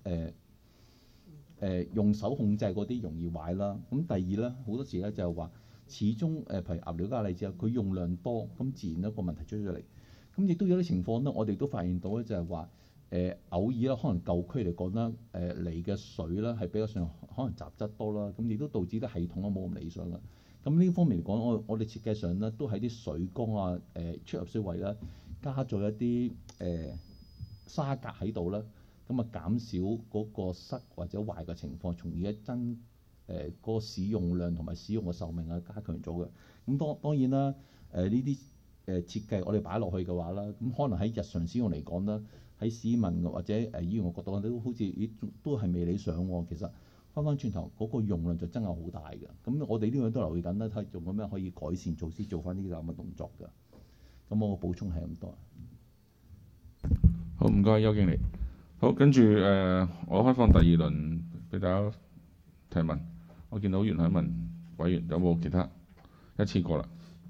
用手控制嗰啲容易壞啦。咁第二咧，好多時咧就係話，始終譬如鴨寮加例子啊，佢用量多，咁自然一個問題出咗嚟。咁亦都有啲情況咧，我哋都發現到咧，就係話偶爾啦，可能舊區嚟講啦，嚟嘅水啦係比較上可能雜質多啦，咁亦都導致啲系統都冇咁理想啦。咁呢方面嚟講，我哋設計上咧都喺啲水缸啊、出入水位啦，加咗一啲沙格喺度啦，咁啊減少嗰個塞或者壞嘅情況，從而一增個使用量同埋使用嘅壽命啊加強咗嘅。咁當然啦，呢啲設計我哋擺落去嘅話啦，咁可能喺日常使用嚟講啦，喺市民或者議員嘅角度都好似都係未理想喎。其實翻轉頭嗰個用量就真係好大嘅。咁我哋呢樣都留意緊啦，睇用咁樣可以改善措施，做翻呢啲咁嘅動作㗎。咁我補充係咁多。 好，唔該，邱經理。好，跟住我開放第2輪俾大家提問。我見到袁海文委員有冇其他？一次過啦，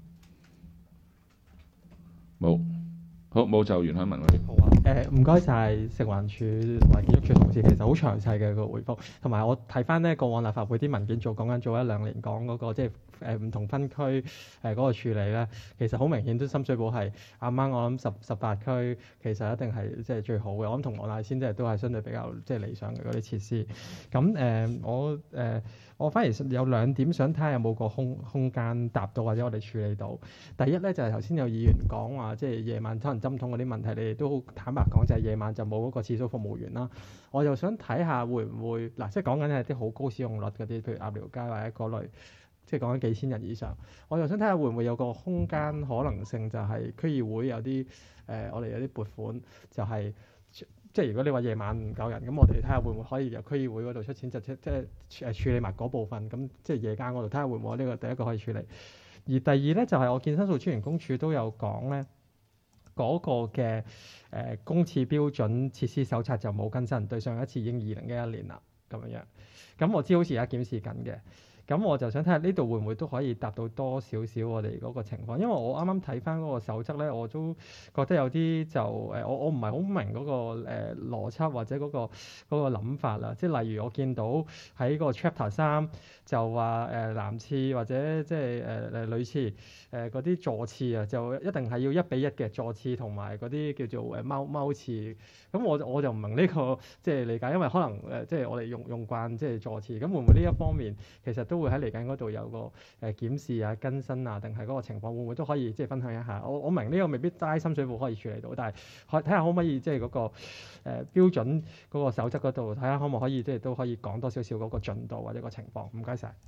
冇。好，冇就袁海文委員。 好啊。唔該晒食環署同埋建築署同事，其實好詳細嘅個回覆，同埋我睇翻呢過往立法會啲文件講緊做1-2年講嗰個即係唔同分區嗰個處理咧，其實好明顯都深水埗係啱啱我諗18區其實一定係即係最好嘅。我諗同黃大仙即係都係相對比較即係理想嘅嗰啲設施。咁我反而有兩點想睇下有冇個空間答到或者我哋處理到。第一咧就係頭先有議員講話，即係夜晚可能針筒嗰啲問題，你哋都好坦白講，就係夜晚就冇嗰個廁所服務員啦。我又想睇下會唔會嗱，即係講緊係啲好高使用率嗰啲，譬如鴨寮街或者嗰類，即係講緊幾千人以上。我又想睇下會唔會有個空間可能性，就係區議會有啲我哋有啲撥款，就係、即係如果你話夜晚唔夠人，咁我哋睇下會唔會可以由區議會嗰度出錢，即係處理埋嗰部分，咁即係夜間嗰度睇下會唔會呢個第一個可以處理。而第二咧就係、我見申訴專員公署都有講咧，嗰、個嘅公廁標準設施手冊就冇更新，對上一次已經2011年啦咁樣。咁我知好似而家檢視緊嘅。咁我就想睇下呢度會唔會都可以答到多少少我哋嗰個情況，因為我啱啱睇翻嗰個守則咧，我都覺得有啲就我唔係好明嗰個邏輯或者嗰個諗法啦。即係例如我見到喺個 chapter 3就話男廁或者即係女廁嗰啲座廁啊，就一定係要1比1嘅座廁同埋嗰啲叫做踎廁。咁我就唔明呢個即係理解，因為可能即係我哋用慣即係座廁，咁會唔會呢一方面其實都會喺嚟緊嗰度有個檢視啊、更新啊，定係嗰個情況會唔會都可以即係分享一下？我明呢個未必齋深水埗可以處理到，但係睇下可唔可以即係嗰個標準嗰個守則嗰度睇下可唔可以即係都可以講多少少嗰個進度或者個情況。唔該晒。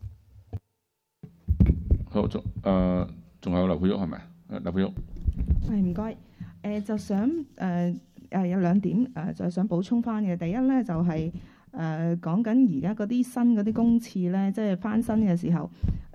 好，仲有劉佩玉係咪？劉佩玉。 係唔該。就想有兩點就係想補充翻嘅。第一咧就係、講緊而家嗰啲新嗰啲公廁咧，即係翻新嘅時候，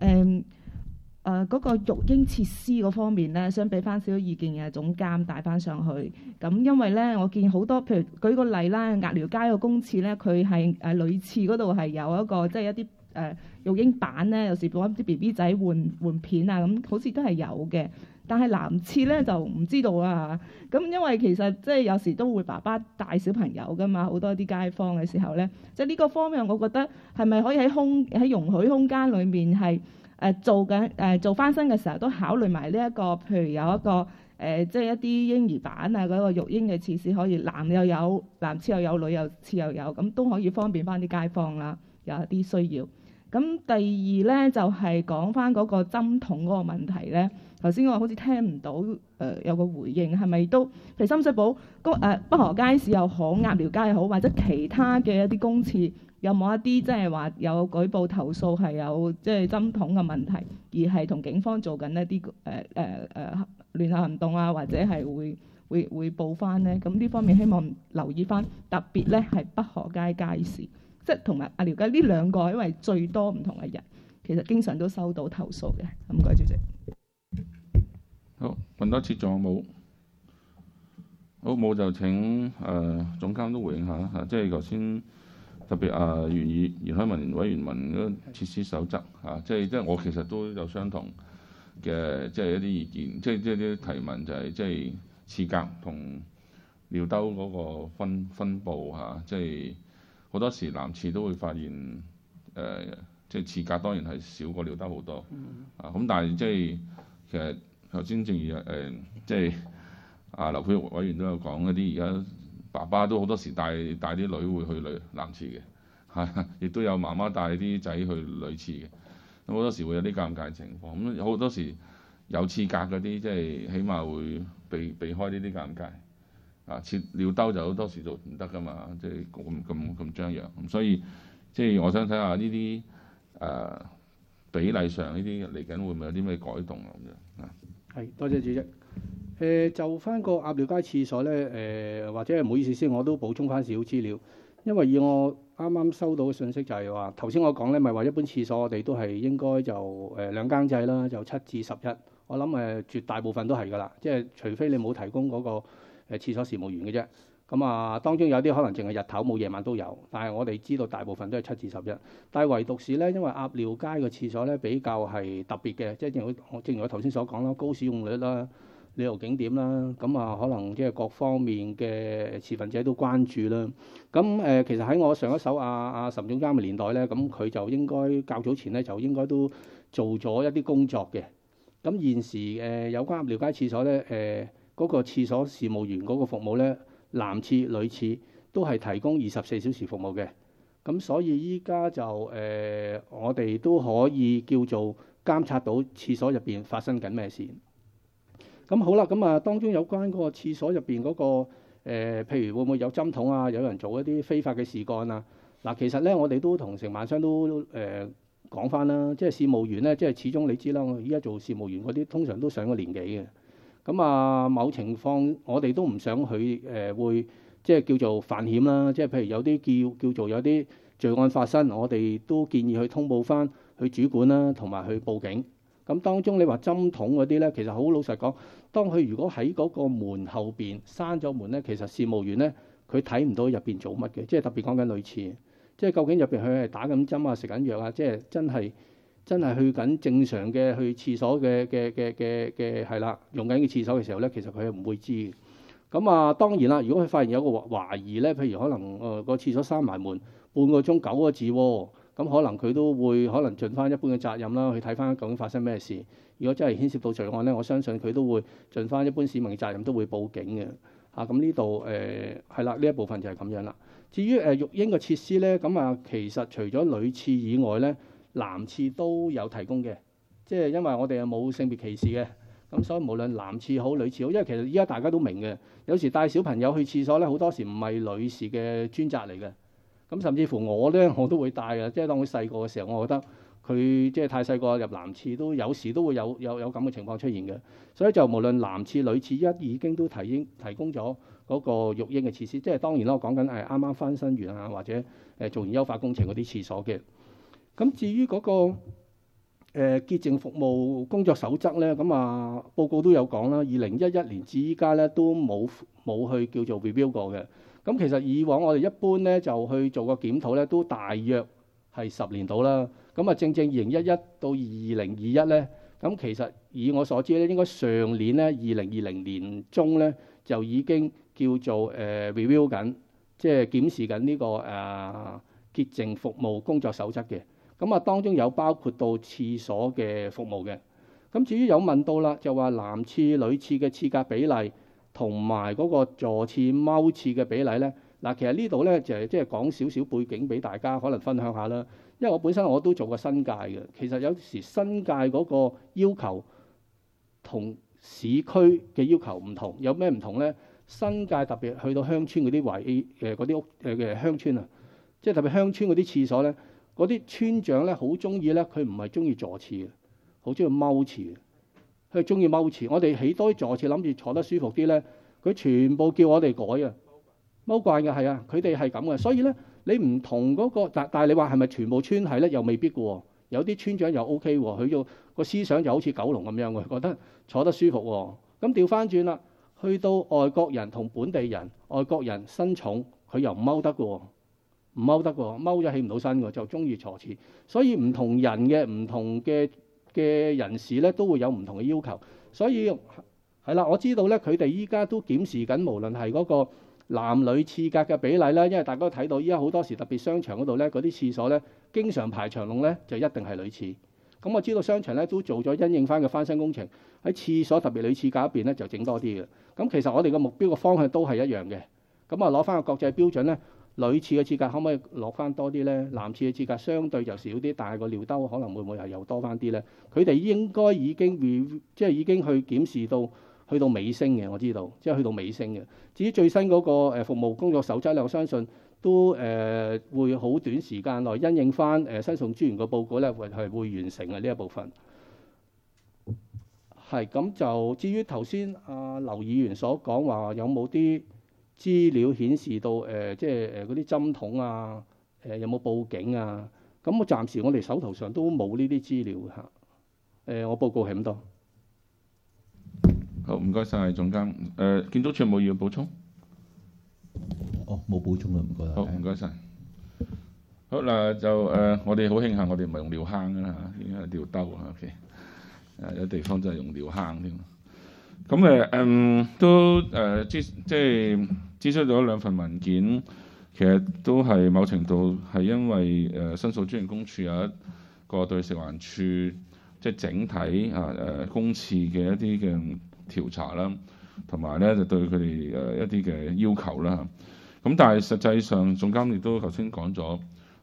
嗰個育嬰設施嗰方面咧，想俾翻少少意見嘅總監帶翻上去。咁因為咧，我見好多，譬如舉個例啦，鴨寮街個公廁咧，佢係女廁嗰度係有一個即係一啲育嬰板咧，有時幫啲 BB 仔換片啊，咁好似都係有嘅。但係男廁咧就唔知道啦。咁因為其實即係有時都會爸爸帶小朋友噶嘛，好多啲街坊嘅時候咧，即係呢個方面，我覺得係咪可以喺容許空間裏面係做翻新嘅時候都考慮埋呢一個，譬如有一個即係一啲嬰兒板啊，嗰個育嬰嘅設施可以男廁又有，女廁又有，咁都可以方便翻啲街坊啦，有一啲需要。咁第二咧就係講翻嗰個針筒嗰個問題咧。頭先我好似聽唔到有個回應，係咪都譬如深水埗北河街市又好，鴨寮街又好，或者其他嘅一啲公廁，有冇一啲即係話有舉報投訴係有即係針筒嘅問題，而係同警方做緊一啲聯合行動啊，或者係會報翻咧？咁呢方面希望留意翻，特別咧係北河街街市，即係同埋鴨寮街呢兩個，因為最多唔同嘅人，其實經常都收到投訴嘅。唔該，主席。 好，問多次仲有冇？好，冇就請總監都回應下啦嚇，即係頭先特別袁海文委員問嗰個設施守則嚇，即係我其實都有相同嘅即係一啲意見，即係啲提問就係即係廁格同尿兜嗰個分佈嚇，即係好多時男廁都會發現即係廁格當然係少過尿兜好多啊，咁但係即係其實。頭先正如即係劉佩玉委員都有講一啲，而家爸爸都好多時帶啲女會去男廁嘅，係亦都有媽媽帶啲仔去女廁嘅，咁好多時會有啲尷尬情況。咁好多時有廁格嗰啲，即係起碼會避開呢啲尷尬。設尿兜就好多時做唔得㗎嘛，即係咁張揚。咁所以即係我想睇下呢啲比例上呢啲嚟緊會唔會有啲咩改動啊咁樣啊？ 係，多謝主席。就翻個鴨寮街廁所咧，或者係唔好意思先，我都補充翻少少資料。因為以我啱啱收到嘅信息就係話，頭先我講咧，咪話一般廁所我哋都係應該就兩更制啦，就7至11。我諗絕大部分都係㗎啦，即係除非你冇提供嗰個廁所事務員嘅啫。咁當中有啲可能淨係日頭冇，夜晚都有。但係我哋知道大部分都係7至11。但係唯獨是咧，因為鴨寮街個廁所咧比較係特別嘅，即係正如我頭先所講啦，高使用率啦、旅遊景點啦，咁可能即係各方面嘅持份者都關注啦。咁其實喺我上一手阿岑總監嘅年代咧，咁佢就應該較早前咧就應該都做咗一啲工作嘅。咁現時有關鴨寮街廁所咧，嗰個廁所事務員嗰個服務咧，男廁、女廁都係提供24小時服務嘅。 咁所以依家就我哋都可以叫做監察到廁所入邊發生緊咩事。咁好啦，咁啊當中有關嗰個廁所入邊嗰個譬如會唔會有針筒啊，有人做一啲非法嘅事幹啊？嗱，其實咧我哋都同承辦商都講翻啦，即係事務員咧，即係始終你知啦，我依家做事務員嗰啲通常都上咗年紀嘅。咁啊，某情況我哋都唔想佢會即係叫做犯險啦。即係譬如有啲叫做有啲罪案發生，我哋都建議去通報翻去主管啦，同埋去報警。咁當中你話針筒嗰啲咧，其實好老實講，當佢如果喺嗰個門後邊閂咗門咧，其實事務員咧佢睇唔到入邊做乜嘅，即係特別講緊女廁，即係究竟入邊佢係打緊針啊、食緊藥啊，即係真係去緊正常嘅去廁所嘅係啦，用緊嘅廁所嘅時候咧，其實佢係唔會知嘅。咁啊，當然啦，如果佢發現有個懷疑咧，譬如可能個廁所閂埋門半個鐘9個字喎。咁可能佢都會可能盡翻一般嘅責任啦，去睇翻究竟發生咩事。如果真係牽涉到罪案咧，我相信佢都會盡翻一般市民嘅責任，都會報警嘅。咁呢度係啦，呢一部分就係咁樣啦。至於育嬰嘅設施咧，咁啊其實除咗女廁以外咧，男廁都有提供嘅。即係因為我哋係冇性別歧視嘅，咁所以無論男廁好女廁好，因為其實依家大家都明嘅，有時帶小朋友去廁所咧，好多時唔係女士嘅專責嚟嘅。咁甚至乎我咧，我都會帶嘅，即係當佢細個嘅時候，我覺得佢即係太細個入男廁都有時都會有咁嘅情況出現嘅。所以就無論男廁女廁已經都提供咗嗰個育嬰嘅設施，即係當然啦，我講緊係啱啱翻新完啊，或者做完優化工程嗰啲廁所嘅。咁至於嗰個潔淨服務工作守則咧，咁啊報告都有講啦，2011年至依家咧都冇去叫做 review 過嘅。咁其實以往我哋一般咧就去做個檢討咧，都大約係10年到啦。咁啊，正2011到2021咧，咁其實以我所知咧，應該上年咧2020年中咧就已經叫做review 緊，即係檢視緊呢個潔淨服務工作守則嘅。咁啊，當中有包括到廁所嘅服務嘅。咁至於有問到啦，就話男廁女廁嘅廁格比例，同埋嗰個座廁踎廁嘅比例咧，嗱，其實呢度咧就係即係講少少背景俾大家可能分享下啦。因為我本身我都做過新界嘅，其實有時新界嗰個要求同市區嘅要求唔同，有咩唔同咧？新界特別去到鄉村嗰啲嗰啲屋嘅鄉村啊，即係特別鄉村嗰啲廁所咧，嗰啲村長咧好中意咧，佢唔係中意座廁嘅，好中意踎廁嘅。佢中意踎廁，我哋起多啲座廁，諗住坐得舒服啲咧，佢全部叫我哋改啊，踎慣嘅係啊，佢哋係咁嘅，所以咧你唔同嗰個，但係你話係咪全部村係咧？又未必嘅喎，有啲村長又 OK 喎，佢要個思想就好似九龍咁樣嘅，覺得坐得舒服喎。咁調翻轉啦，去到外國人同本地人，外國人身重，佢又唔踎得嘅喎，唔踎得嘅喎，踎咗起唔到身嘅，就中意坐廁。所以唔同人嘅唔同嘅人士咧都會有唔同嘅要求，所以係啦，我知道咧佢哋依家都檢視緊，無論係嗰個男女廁格嘅比例啦，因為大家都睇到依家好多時特別商場嗰度咧，嗰啲廁所咧經常排長龍咧，就一定係女廁。咁我知道商場咧都做咗因應翻嘅翻新工程，喺廁所特別女廁格入邊咧就整多啲嘅。咁其實我哋嘅目標嘅方向都係一樣嘅。咁啊攞翻個國際標準咧，女廁嘅廁格可唔可以落翻多啲咧？男廁嘅廁格相對就少啲，但係個尿兜可能會唔會係又多翻啲咧？佢哋應該已經即係已經去檢視到去到尾聲嘅，我知道，即係去到尾聲嘅。至於最新嗰個服務工作守則咧，我相信都會好短時間內因應翻申訴專員個報告咧，會完成嘅呢一部分。係咁就至於頭先劉議員所講話有冇啲資料顯示到即係嗰啲針筒啊，有冇報警啊？咁我暫時我哋手頭上都冇呢啲資料嚇。我報告係咁多。 好，唔該晒總監。建築署冇要補充？ 哦，冇補充啦，唔該。 好，唔該晒。好嗱，就我哋好慶幸，我哋唔係用尿坑㗎啦嚇，已經係尿兜啊。OK， 有地方真係用尿坑添。咁都即係諮詢咗2份文件，其實都係某程度係因為申訴專員公署有一個對食環署即係整體公廁嘅一啲嘅調查啦，同埋咧就對佢哋一啲嘅要求啦。咁但係實際上總監亦都頭先講咗，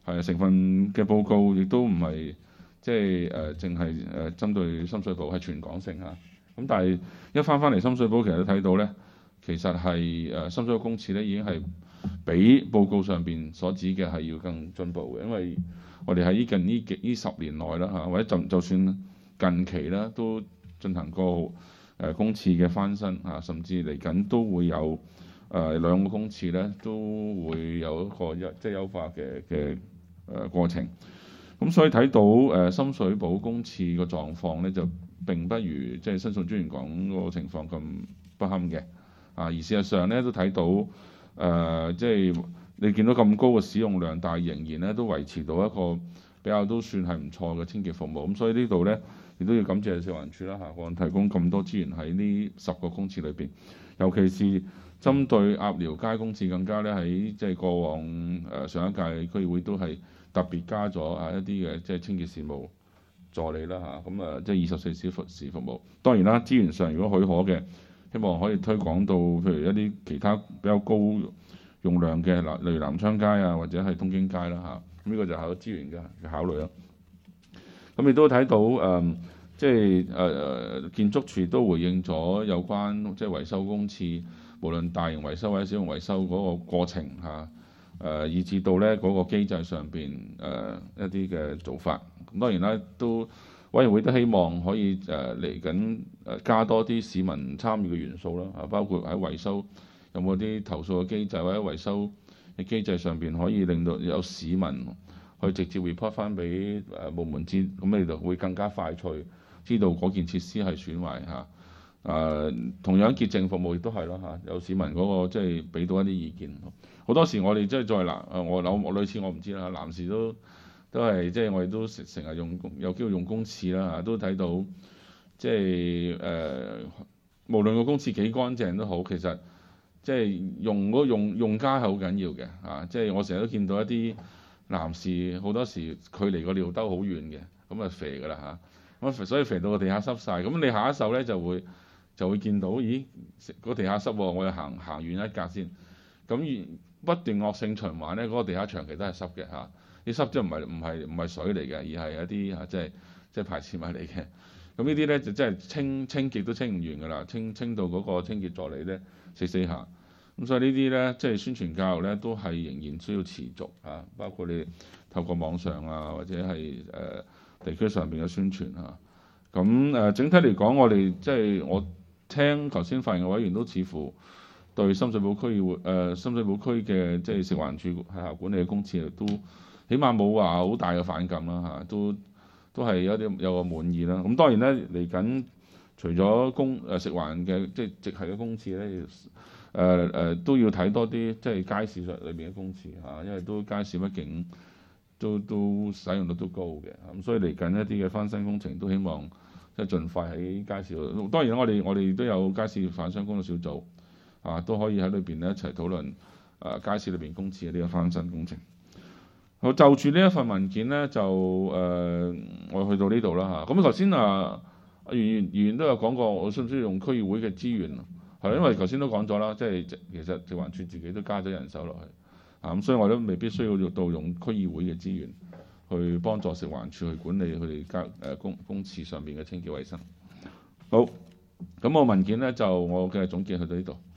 係成分嘅報告，亦都唔係即係淨係針對深水埗，係全港性嚇。咁但係一翻嚟深水埗，其實都睇到咧，其實係深水埗公廁咧已經係比報告上邊所指嘅係要更進步嘅，因為我哋喺近呢10年內啦嚇，或者就算近期啦都進行過公廁嘅翻新嚇，甚至嚟緊都會有2個公廁咧都會有一個即係優化嘅過程。咁所以睇到深水埗公廁個狀況咧，就並不如即係申訴專員講嗰個情況咁不堪嘅而事實上咧都睇到即係你見到咁高嘅使用量，但係仍然咧都維持到一個比較都算係唔錯嘅清潔服務。咁所以呢度咧亦都要感謝食環署啦嚇，可提供咁多資源喺呢10個公廁裏邊，尤其是針對鴨寮街公廁更加咧喺即係過往上一屆區議會都係特別加咗一啲嘅即係清潔事務助理啦嚇，咁即係24小時服務。當然啦，資源上如果許可嘅，希望可以推廣到譬如一啲其他比較高用量嘅例如南昌街或者係東京街啦嚇，咁呢個就係資源嘅考慮啦。咁亦都睇到即係建築署都回應咗有關即係維修公廁，無論大型維修或者小型維修嗰個過程以至到咧嗰個機制上邊一啲嘅做法。咁當然啦，都委員會都希望可以嚟緊加多啲市民參與嘅元素啦，包括喺維修有冇啲投訴嘅機制，或者維修嘅機制上邊可以令到有市民去直接 report 翻俾部門知，咁你就會更加快脆知道嗰件設施係損壞嚇。同樣潔淨服務亦都係咯嚇，有市民嗰個即係俾到一啲意見。好多時我哋即係作為我類似我唔知啦，男士都係即係我哋都成日有機會用公廁啦嚇，都睇到即係無論個公廁幾乾淨都好，其實即係用家係好緊要嘅嚇。即係我成日都見到一啲男士好多時距離個尿兜好遠嘅，咁啊肥㗎啦嚇，咁所以肥到個地下濕晒。咁你下一手咧就會見到，咦個地下濕喎，我要行遠一格先。咁不斷惡性循環咧，嗰個地下長期都係濕嘅嚇。啲濕即係唔係水嚟嘅，而係一啲即係排泄物嚟嘅。咁呢啲咧就真係清潔都清唔完㗎啦，清到嗰個清潔助理咧死下。咁所以呢啲咧即係宣傳教育咧都係仍然需要持續嚇，包括你透過網上或者係地區上邊嘅宣傳嚇。咁整體嚟講，我哋即係我聽頭先發言嘅委員都似乎對深水埗區嘅即係食環署轄下管理嘅公廁都起碼冇話好大嘅反感啦嚇，都係有個滿意啦。咁當然咧嚟緊，除咗食環嘅即係直系嘅公廁咧，都要睇多啲即係街市上裏邊嘅公廁嚇，因為街市畢竟都使用率都高嘅，咁所以嚟緊一啲嘅翻新工程都希望即係盡快喺街市度。當然啦，我哋都有街市販商工作小組都可以喺裏邊咧一齊討論街市裏邊公廁嘅呢個翻新工程。好，就住呢一份文件咧，就我去到呢度啦嚇。咁頭先議員都有講過，我需唔需要用區議會嘅資源？係因為頭先都講咗啦，即係其實食環署自己都加咗人手落去咁所以我都未必需要用區議會嘅資源去幫助食環署去管理佢哋公廁上邊嘅清潔衞生。好，咁我文件咧就我嘅總結去到呢度。